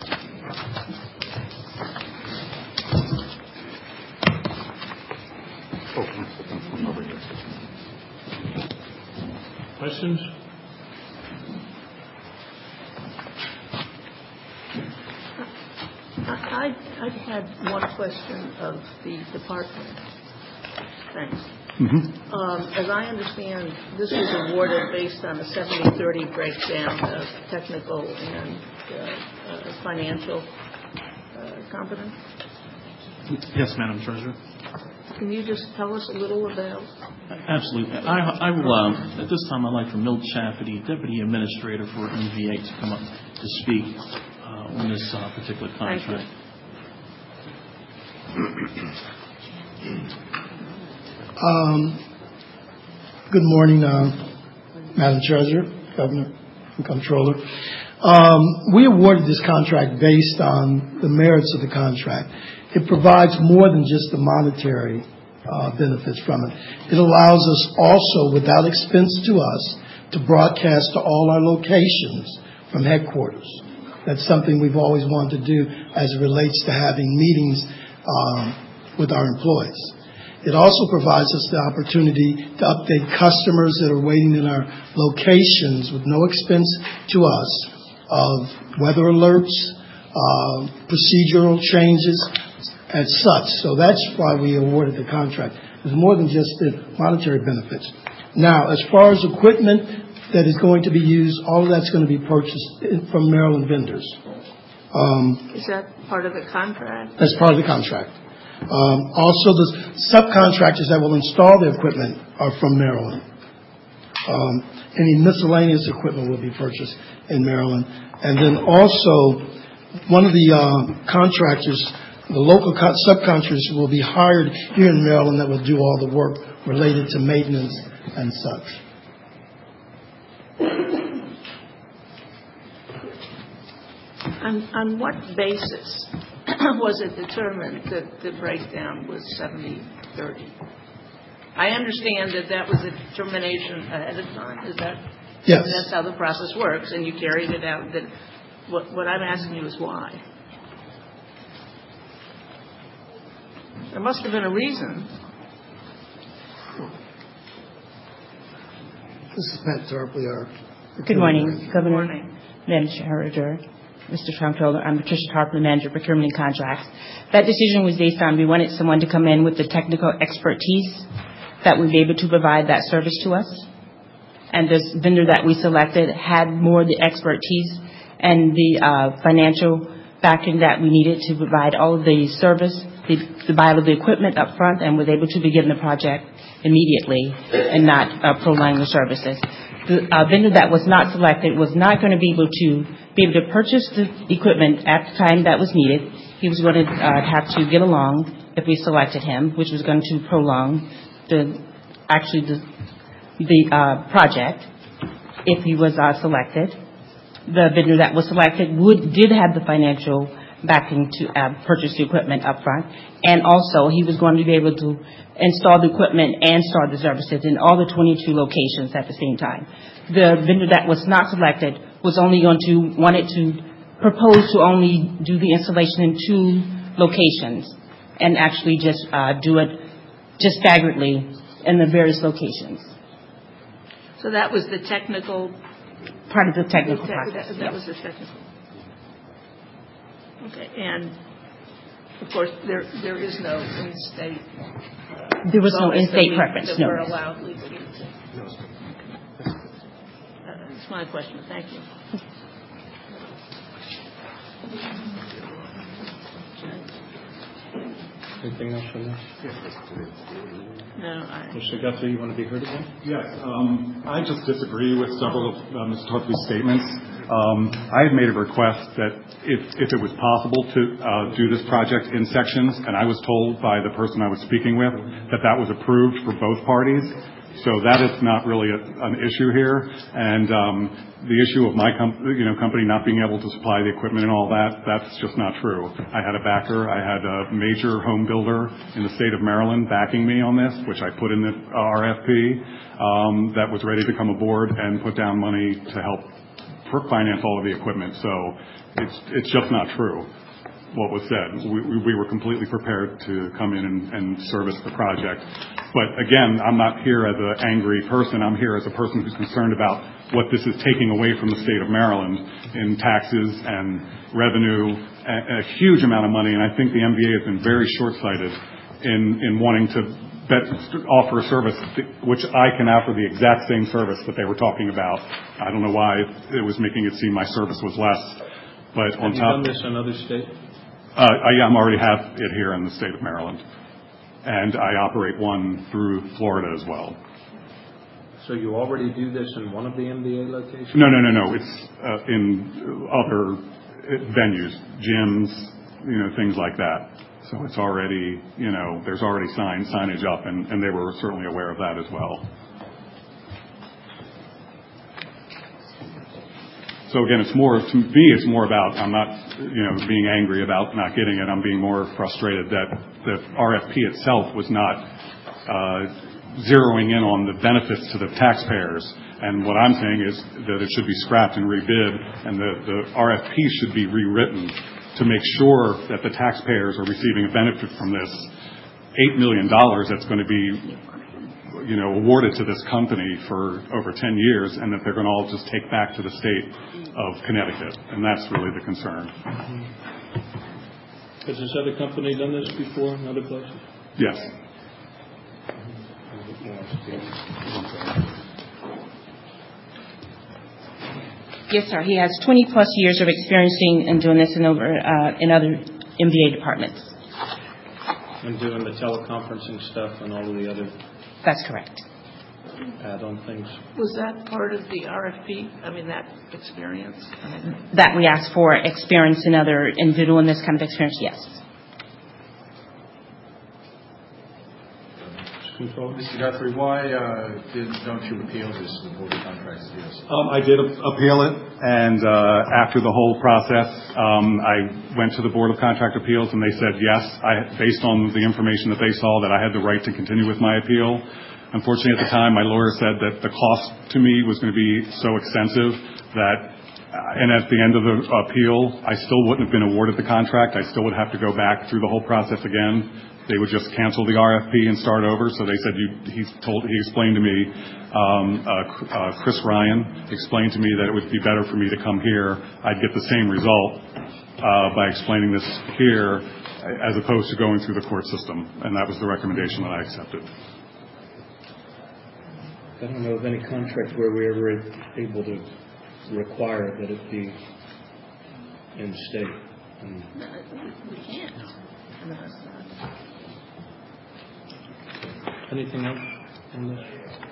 Questions? I had one question of the department. Thanks. As I understand, this was awarded based on a 70-30 breakdown of technical and financial competence. Yes, Madam Treasurer. Can you just tell us a little about? Absolutely. I will, at this time, I'd like for Milt Chafferty, Deputy Administrator for MVA, to come up to speak on this particular contract. Good morning, Madam Treasurer, Governor, and Comptroller. We awarded this contract based on the merits of the contract. It provides more than just the monetary benefits from it. It allows us also, without expense to us, to broadcast to all our locations from headquarters. That's something we've always wanted to do as it relates to having meetings with our employees. It also provides us the opportunity to update customers that are waiting in our locations with no expense to us of weather alerts, procedural changes, and such. So that's why we awarded the contract. It's more than just the monetary benefits. Now, as far as equipment that is going to be used, all of that's going to be purchased from Maryland vendors. Is that part of the contract? That's part of the contract. Also, the subcontractors that will install the equipment are from Maryland. Any miscellaneous equipment will be purchased in Maryland. And then also, one of the contractors, the local subcontractors will be hired here in Maryland that will do all the work related to maintenance and such. On what basis was it determined that the breakdown was 70-30? I understand that was a determination ahead of time. Is that? Yes. That's how the process works, and you carried it out. What I'm asking you is why. There must have been a reason. This is Pat Tarpley, our... Good morning, Governor, Madam Treasurer, Mr. Comptroller. I'm Patricia Tarpley, Manager of Procurement and Contracts. That decision was based on we wanted someone to come in with the technical expertise that would be able to provide that service to us. And this vendor that we selected had more the expertise and the financial backing that we needed to provide all of the service, the buy all of the equipment up front, and was able to begin the project immediately and not prolong the services. The vendor that was not selected was not going to be able to purchase the equipment at the time that was needed. He was going to have to get along if we selected him, which was going to prolong the actually the project if he was selected. The vendor that was selected did have the financial backing to purchase the equipment up front, and also he was going to be able to install the equipment and start the services in all the 22 locations at the same time. The vendor that was not selected was only wanted to propose to only do the installation in 2 locations and actually just do it just staggeredly in the various locations. So that was the technical part of the technical process. That was the technical. Okay, and of course there is no in-state. There was no in-state preference. That No. we're allowed legally. That's my question. Thank you. Anything else from this? No, Mr. Guthrie, you want to be heard again? Yes. I just disagree with several of Ms. Tarpley's statements. I had made a request that if it was possible to do this project in sections, and I was told by the person I was speaking with that was approved for both parties. So that is not really an issue here. And the issue of my company not being able to supply the equipment and all that's just not true. I had a backer. I had a major home builder in the state of Maryland backing me on this, which I put in the RFP, that was ready to come aboard and put down money to help finance all of the equipment. So it's just not true what was said. We were completely prepared to come in and service the project. But again, I'm not here as an angry person. I'm here as a person who's concerned about what this is taking away from the state of Maryland in taxes and revenue, a huge amount of money. And I think the MBA has been very short-sighted in wanting to offer a service which I can offer the exact same service that they were talking about. I don't know why it was making it seem my service was less. But Have you done this in other states? I already have it here in the state of Maryland. And I operate one through Florida as well. So you already do this in one of the MBA locations? No. It's in other venues, gyms, things like that. So it's already, there's already signage up, and they were certainly aware of that as well. So again, to me, it's more about, I'm not, being angry about not getting it. I'm being more frustrated that the RFP itself was not zeroing in on the benefits to the taxpayers. And what I'm saying is that it should be scrapped and rebid, and the RFP should be rewritten to make sure that the taxpayers are receiving a benefit from this $8 million that's going to be awarded to this company for over 10 years, and that they're going to all just take back to the state of Connecticut. And that's really the concern. Has this other company done this before in other places? Yes. Yes, sir. He has 20-plus years of experience in doing this in other MBA departments. And doing the teleconferencing stuff and all of the other... That's correct. Add-on things. Was that part of the RFP? I mean, that experience? That we asked for experience in doing this kind of experience, yes. Mr. Guthrie, why don't you appeal this to the Board of Contracts deals? I did appeal it, and after the whole process, I went to the Board of Contract Appeals, and they said yes, based on the information that they saw, that I had the right to continue with my appeal. Unfortunately, at the time, my lawyer said that the cost to me was going to be so extensive that, and at the end of the appeal, I still wouldn't have been awarded the contract. I still would have to go back through the whole process again. They would just cancel the RFP and start over. So they said, he explained to me, Chris Ryan explained to me that it would be better for me to come here. I'd get the same result by explaining this here as opposed to going through the court system. And that was the recommendation that I accepted. I don't know of any contract where we were ever able to require that it be in state. We can't. Anything else on this?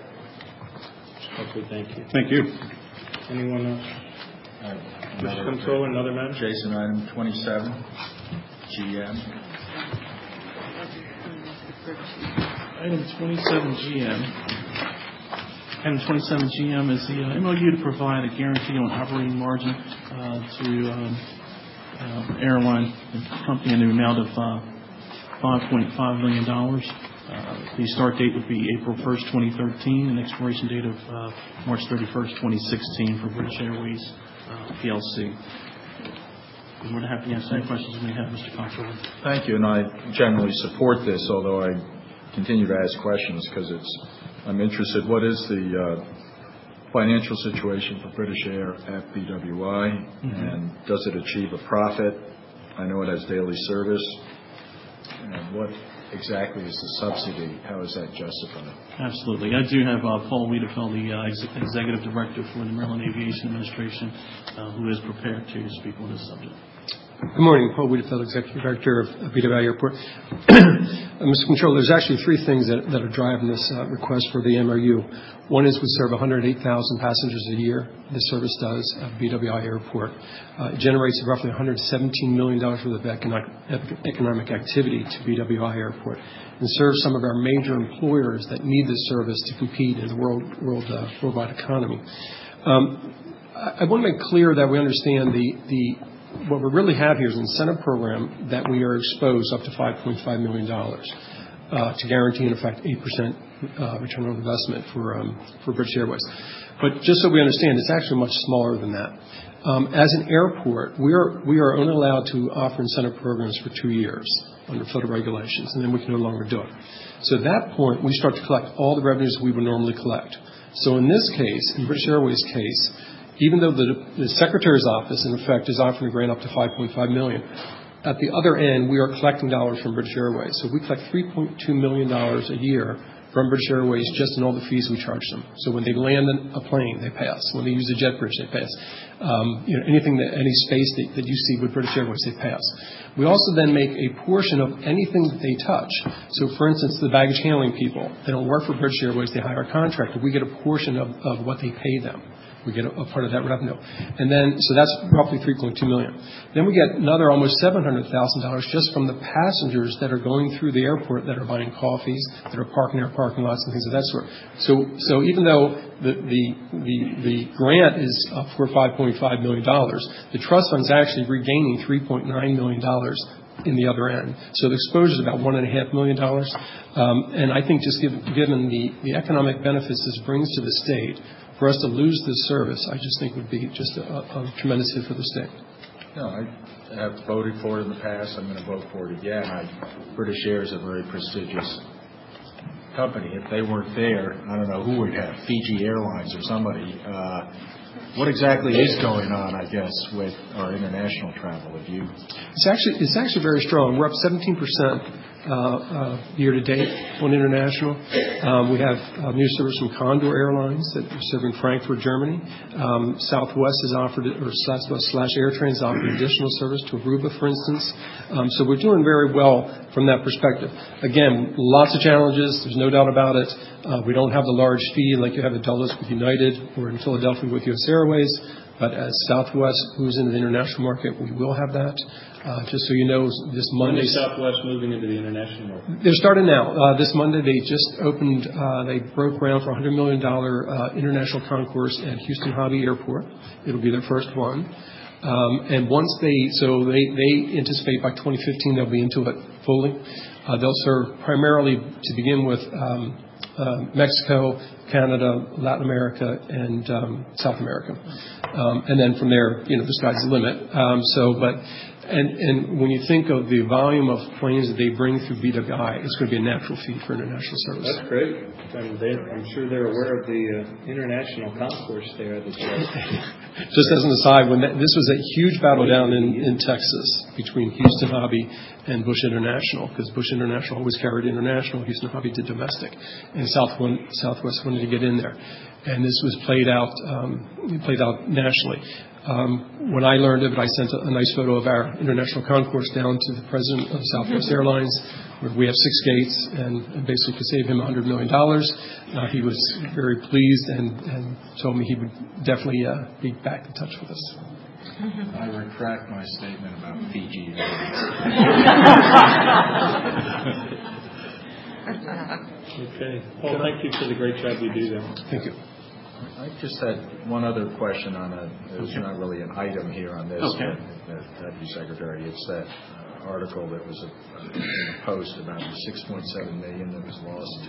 Okay, thank you. Thank you. Anyone else? Mr. Comptroller, another matter? Jason, item 27, GM. Item 27GM. Item 27GM is the MOU to provide a guarantee on operating margin to airline company in the amount of $5.5 million. The start date would be April 1st, 2013, and expiration date of March 31st, 2016 for British Airways PLC. I'm more than happy to answer any questions you may have, Mr. Comptroller. Thank you, and I generally support this, although I continue to ask questions because I'm interested. What is the financial situation for British Air at BWI, and does it achieve a profit? I know it has daily service. And what exactly is the subsidy? How is that justified? Absolutely. I do have Paul Wiedefeld, the Executive Director for the Maryland Aviation Administration, who is prepared to speak on this subject. Good morning. Paul Wiedefeld, Executive Director of BWI Airport. Mr. Controller, there's actually three things that are driving this request for the MOU. One is we serve 108,000 passengers a year. This service does at BWI Airport. It generates roughly $117 million worth of economic activity to BWI Airport and serves some of our major employers that need this service to compete in the worldwide economy. I want to make clear that we understand what we really have here is an incentive program that we are exposed up to $5.5 million to guarantee, in effect, 8% return on investment for British Airways. But just so we understand, it's actually much smaller than that. As an airport, we are only allowed to offer incentive programs for 2 years under federal regulations, and then we can no longer do it. So at that point, we start to collect all the revenues we would normally collect. So in this case, in British Airways' case, even though the Secretary's office, in effect, is offering a grant up to $5.5 million, at the other end, we are collecting dollars from British Airways. So we collect $3.2 million a year from British Airways just in all the fees we charge them. So when they land a plane, they pay us. When they use the jet bridge, they pay us. Any space that you see with British Airways, they pay us. We also then make a portion of anything that they touch. So, for instance, the baggage handling people, they don't work for British Airways, they hire a contractor. We get a portion of what they pay them. We get a part of that revenue. And then, so that's roughly $3.2 million. Then we get another almost $700,000 just from the passengers that are going through the airport that are buying coffees, that are parking in our parking lots and things of that sort. So even though the grant is up for $5.5 million, the trust fund's actually regaining $3.9 million in the other end. So the exposure is about $1.5 million. And I think just given the economic benefits this brings to the state, for us to lose this service, I just think would be just a tremendous hit for the state. No, I have voted for it in the past. I'm going to vote for it again. British Air is a very prestigious company. If they weren't there, I don't know who would have, Fiji Airlines or somebody. What exactly is going on, I guess, with our international travel? It's actually very strong. We're up 17% year to date on international. We have new service from Condor Airlines that are serving Frankfurt, Germany. Southwest has offered, or Southwest/AirTran has offered additional service to Aruba, for instance. So we're doing very well from that perspective. Again, lots of challenges. There's no doubt about it. We don't have the large fee like you have at Dulles with United or in Philadelphia with U.S. Airways. But as Southwest moves into the international market, we will have that. Just so you know, this Monday... When is Southwest moving into the international market? They're starting now. This Monday, they just opened, they broke ground for a $100 million international concourse at Houston Hobby Airport. It'll be their first one. And once they anticipate by 2015 they'll be into it fully. They'll serve primarily to begin with Mexico, Canada, Latin America, and South America. And then from there, the sky's the limit. And when you think of the volume of planes that they bring through BWI, it's going to be a natural feed for international service. That's great. I'm sure they're aware of the international concourse there. Just as an aside, this was a huge battle down in Texas between Houston Hobby and Bush International, because Bush International always carried international, Houston Hobby did domestic, and Southwest wanted to get in there. And this was played out nationally. When I learned of it, I sent a nice photo of our international concourse down to the president of Southwest Airlines, where we have 6 gates, and basically could save him $100 million. He was very pleased and told me he would definitely be back in touch with us. I retract my statement about Fiji Airlines. Okay. Paul, thank you for the great job you do there. Thank you. I just had one other question on there's not really an item here on this, Deputy Secretary. It's that article that was in the Post about the $6.7 million that was lost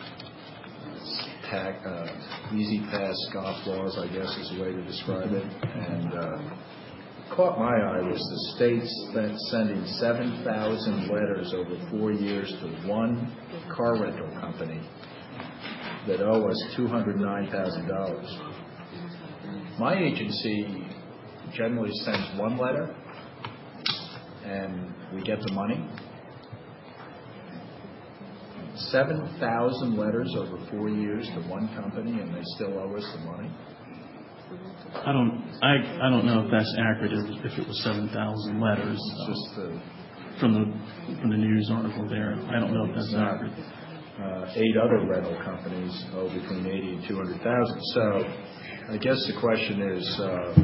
to Easy Pass scoff laws, I guess is the way to describe it. And caught my eye was the state sending 7,000 letters over 4 years to one car rental company that owe us $209,000. My agency generally sends one letter, and we get the money. 7,000 letters over 4 years to one company, and they still owe us the money. I don't know if that's accurate. If it was 7,000 letters, from the news article there, I don't know if that's accurate. 8 other rental companies owe between $80,000 and $200,000. So, I guess the question is,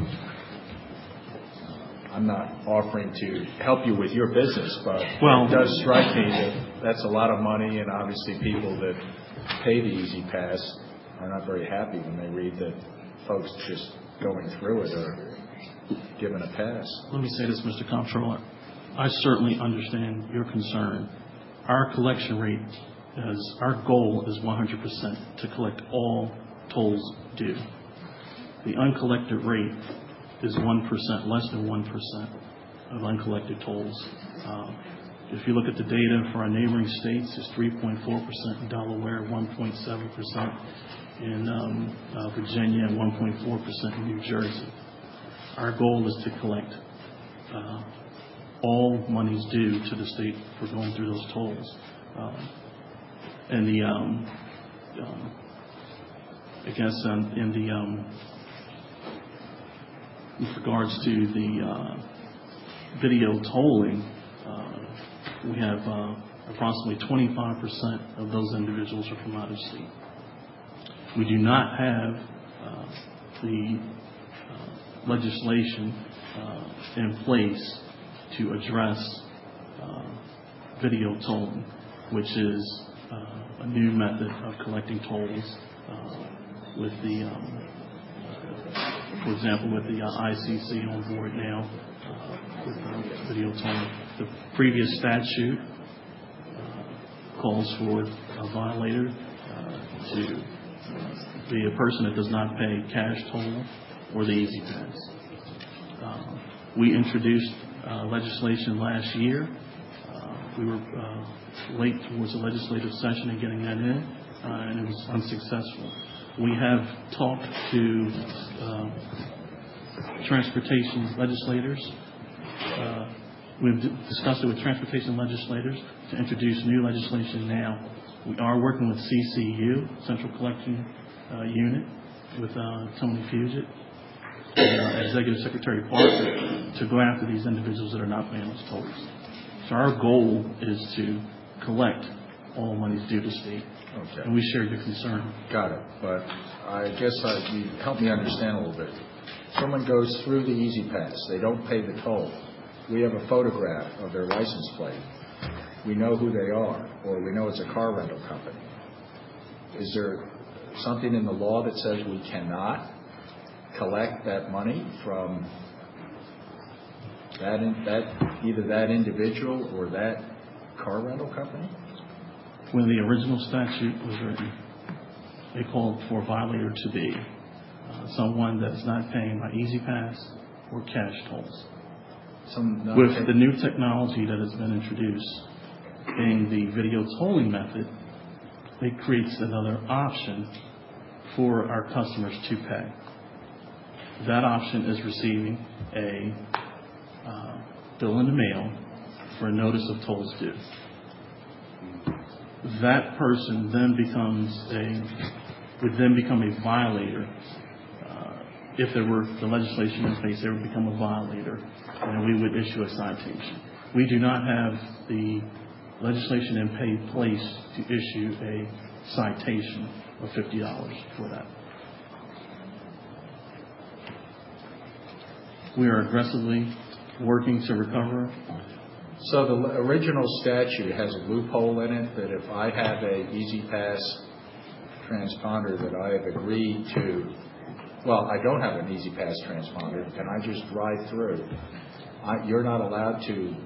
I'm not offering to help you with your business, but it does strike me that that's a lot of money, and obviously people that pay the Easy Pass are not very happy when they read that folks just going through it are given a pass. Let me say this, Mr. Comptroller. I certainly understand your concern. Our collection rate our goal is 100% to collect all tolls due. The uncollected rate is 1%, less than 1% of uncollected tolls. If you look at the data for our neighboring states, it's 3.4% in Delaware, 1.7% in Virginia, and 1.4% in New Jersey. Our goal is to collect all monies due to the state for going through those tolls. And I guess with regards to the video tolling, we have approximately 25% of those individuals are from out of state. We do not have the legislation in place to address video tolling, which is a new method of collecting tolls with the, for example, with the ICC on board now with video tolling. The previous statute calls for a violator to be a person that does not pay cash toll or the Easy Pass. We introduced legislation last year. We were late towards the legislative session in getting that in, and it was unsuccessful. We have talked to transportation legislators. We've discussed it with transportation legislators to introduce new legislation now. We are working with CCU, Central Collection Unit, with Tony Fugit, Executive Secretary Parker, to go after these individuals that are not paying those tolls. So our goal is to collect all monies due to state. Okay. And we share your concern. Got it. But I guess you help me understand a little bit. Someone goes through the Easy Pass. They don't pay the toll. We have a photograph of their license plate. We know who they are, or we know it's a car rental company. Is there something in the law that says we cannot collect that money from either that individual or that car rental company? When the original statute was written, they called for a violator to be someone that is not paying by Easy Pass or cash tolls. With the new technology that has been introduced, being the video tolling method, it creates another option for our customers to pay. That option is receiving a bill in the mail for a notice of tolls due. That person then would then become a violator. If there were the legislation in place, they would become a violator, and we would issue a citation. We do not have the legislation in place to issue a citation of $50 for that. We are aggressively working to recover So the original statute has a loophole in it that if I have a Easy Pass transponder that I have agreed to, well, I don't have an Easy Pass transponder, and I just drive through, you're not allowed to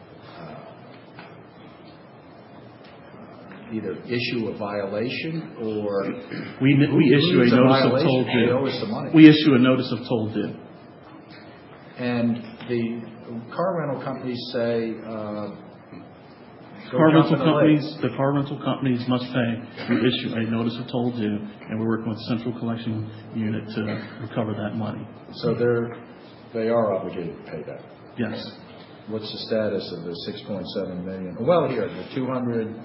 either issue a violation or we issue a notice of toll due. They owe us the money. We issue a notice of toll due. And the car rental companies say, the car rental companies must pay. We issue a notice of toll due, and we're working with the Central Collection Unit to recover that money. So they are obligated to pay that? Yes. What's the status of the $6.7 million? Well, here, the 200,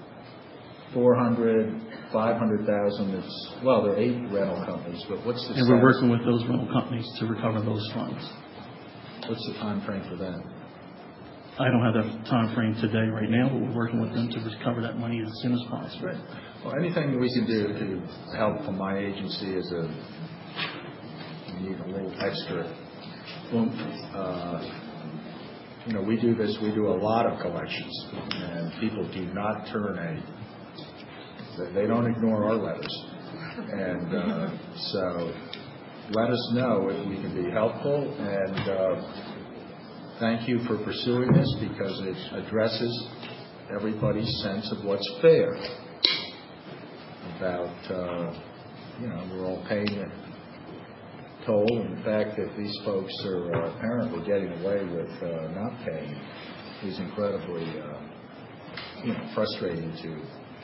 400, 500,000, well, there are 8 rental companies, but what's the status? And we're working with those rental companies to recover those funds. What's the time frame for that? I don't have that time frame today right now, but we're working with them to recover that money as soon as possible. Right. Well, anything we can do to help from my agency is we need a little extra. We do this. We do a lot of collections, and people do not they don't ignore our letters. And so let us know if we can be helpful, and thank you for pursuing this because it addresses everybody's sense of what's fair about, we're all paying a toll, and the fact that these folks are apparently getting away with not paying is incredibly, frustrating to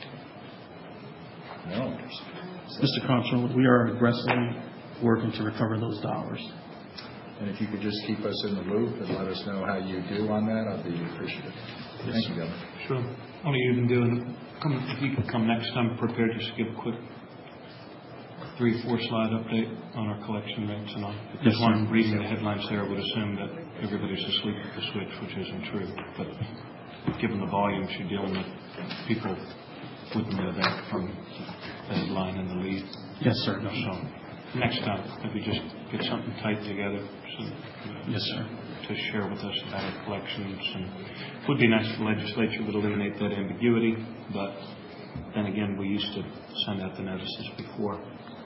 owners. Mr. Comptroller, we are aggressively working to recover those dollars. And if you could just keep us in the loop and let us know how you do on that, I'd be appreciative. Yes, Thank you, Governor. Sure. What are you even doing? If you could come next time prepared, just give a quick 3-4 slide update on our collection rates and all. Because one reading the headlines there would assume that everybody's asleep at the switch, which isn't true. But given the volumes you're dealing with, people wouldn't know that from the headline and the lead. Yes, sir. So next time, maybe just get something tight together. Yes, sir. To share with us about our collections. And it would be nice if the legislature would eliminate that ambiguity, but then again, we used to send out the notices before.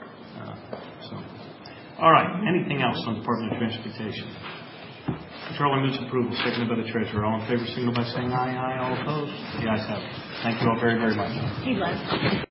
All right. Anything else on Department of Transportation? Controller moves approval, seconded by the Treasurer. All in favor, signal by saying aye. Aye. All opposed? The ayes have it. Thank you all very, very much.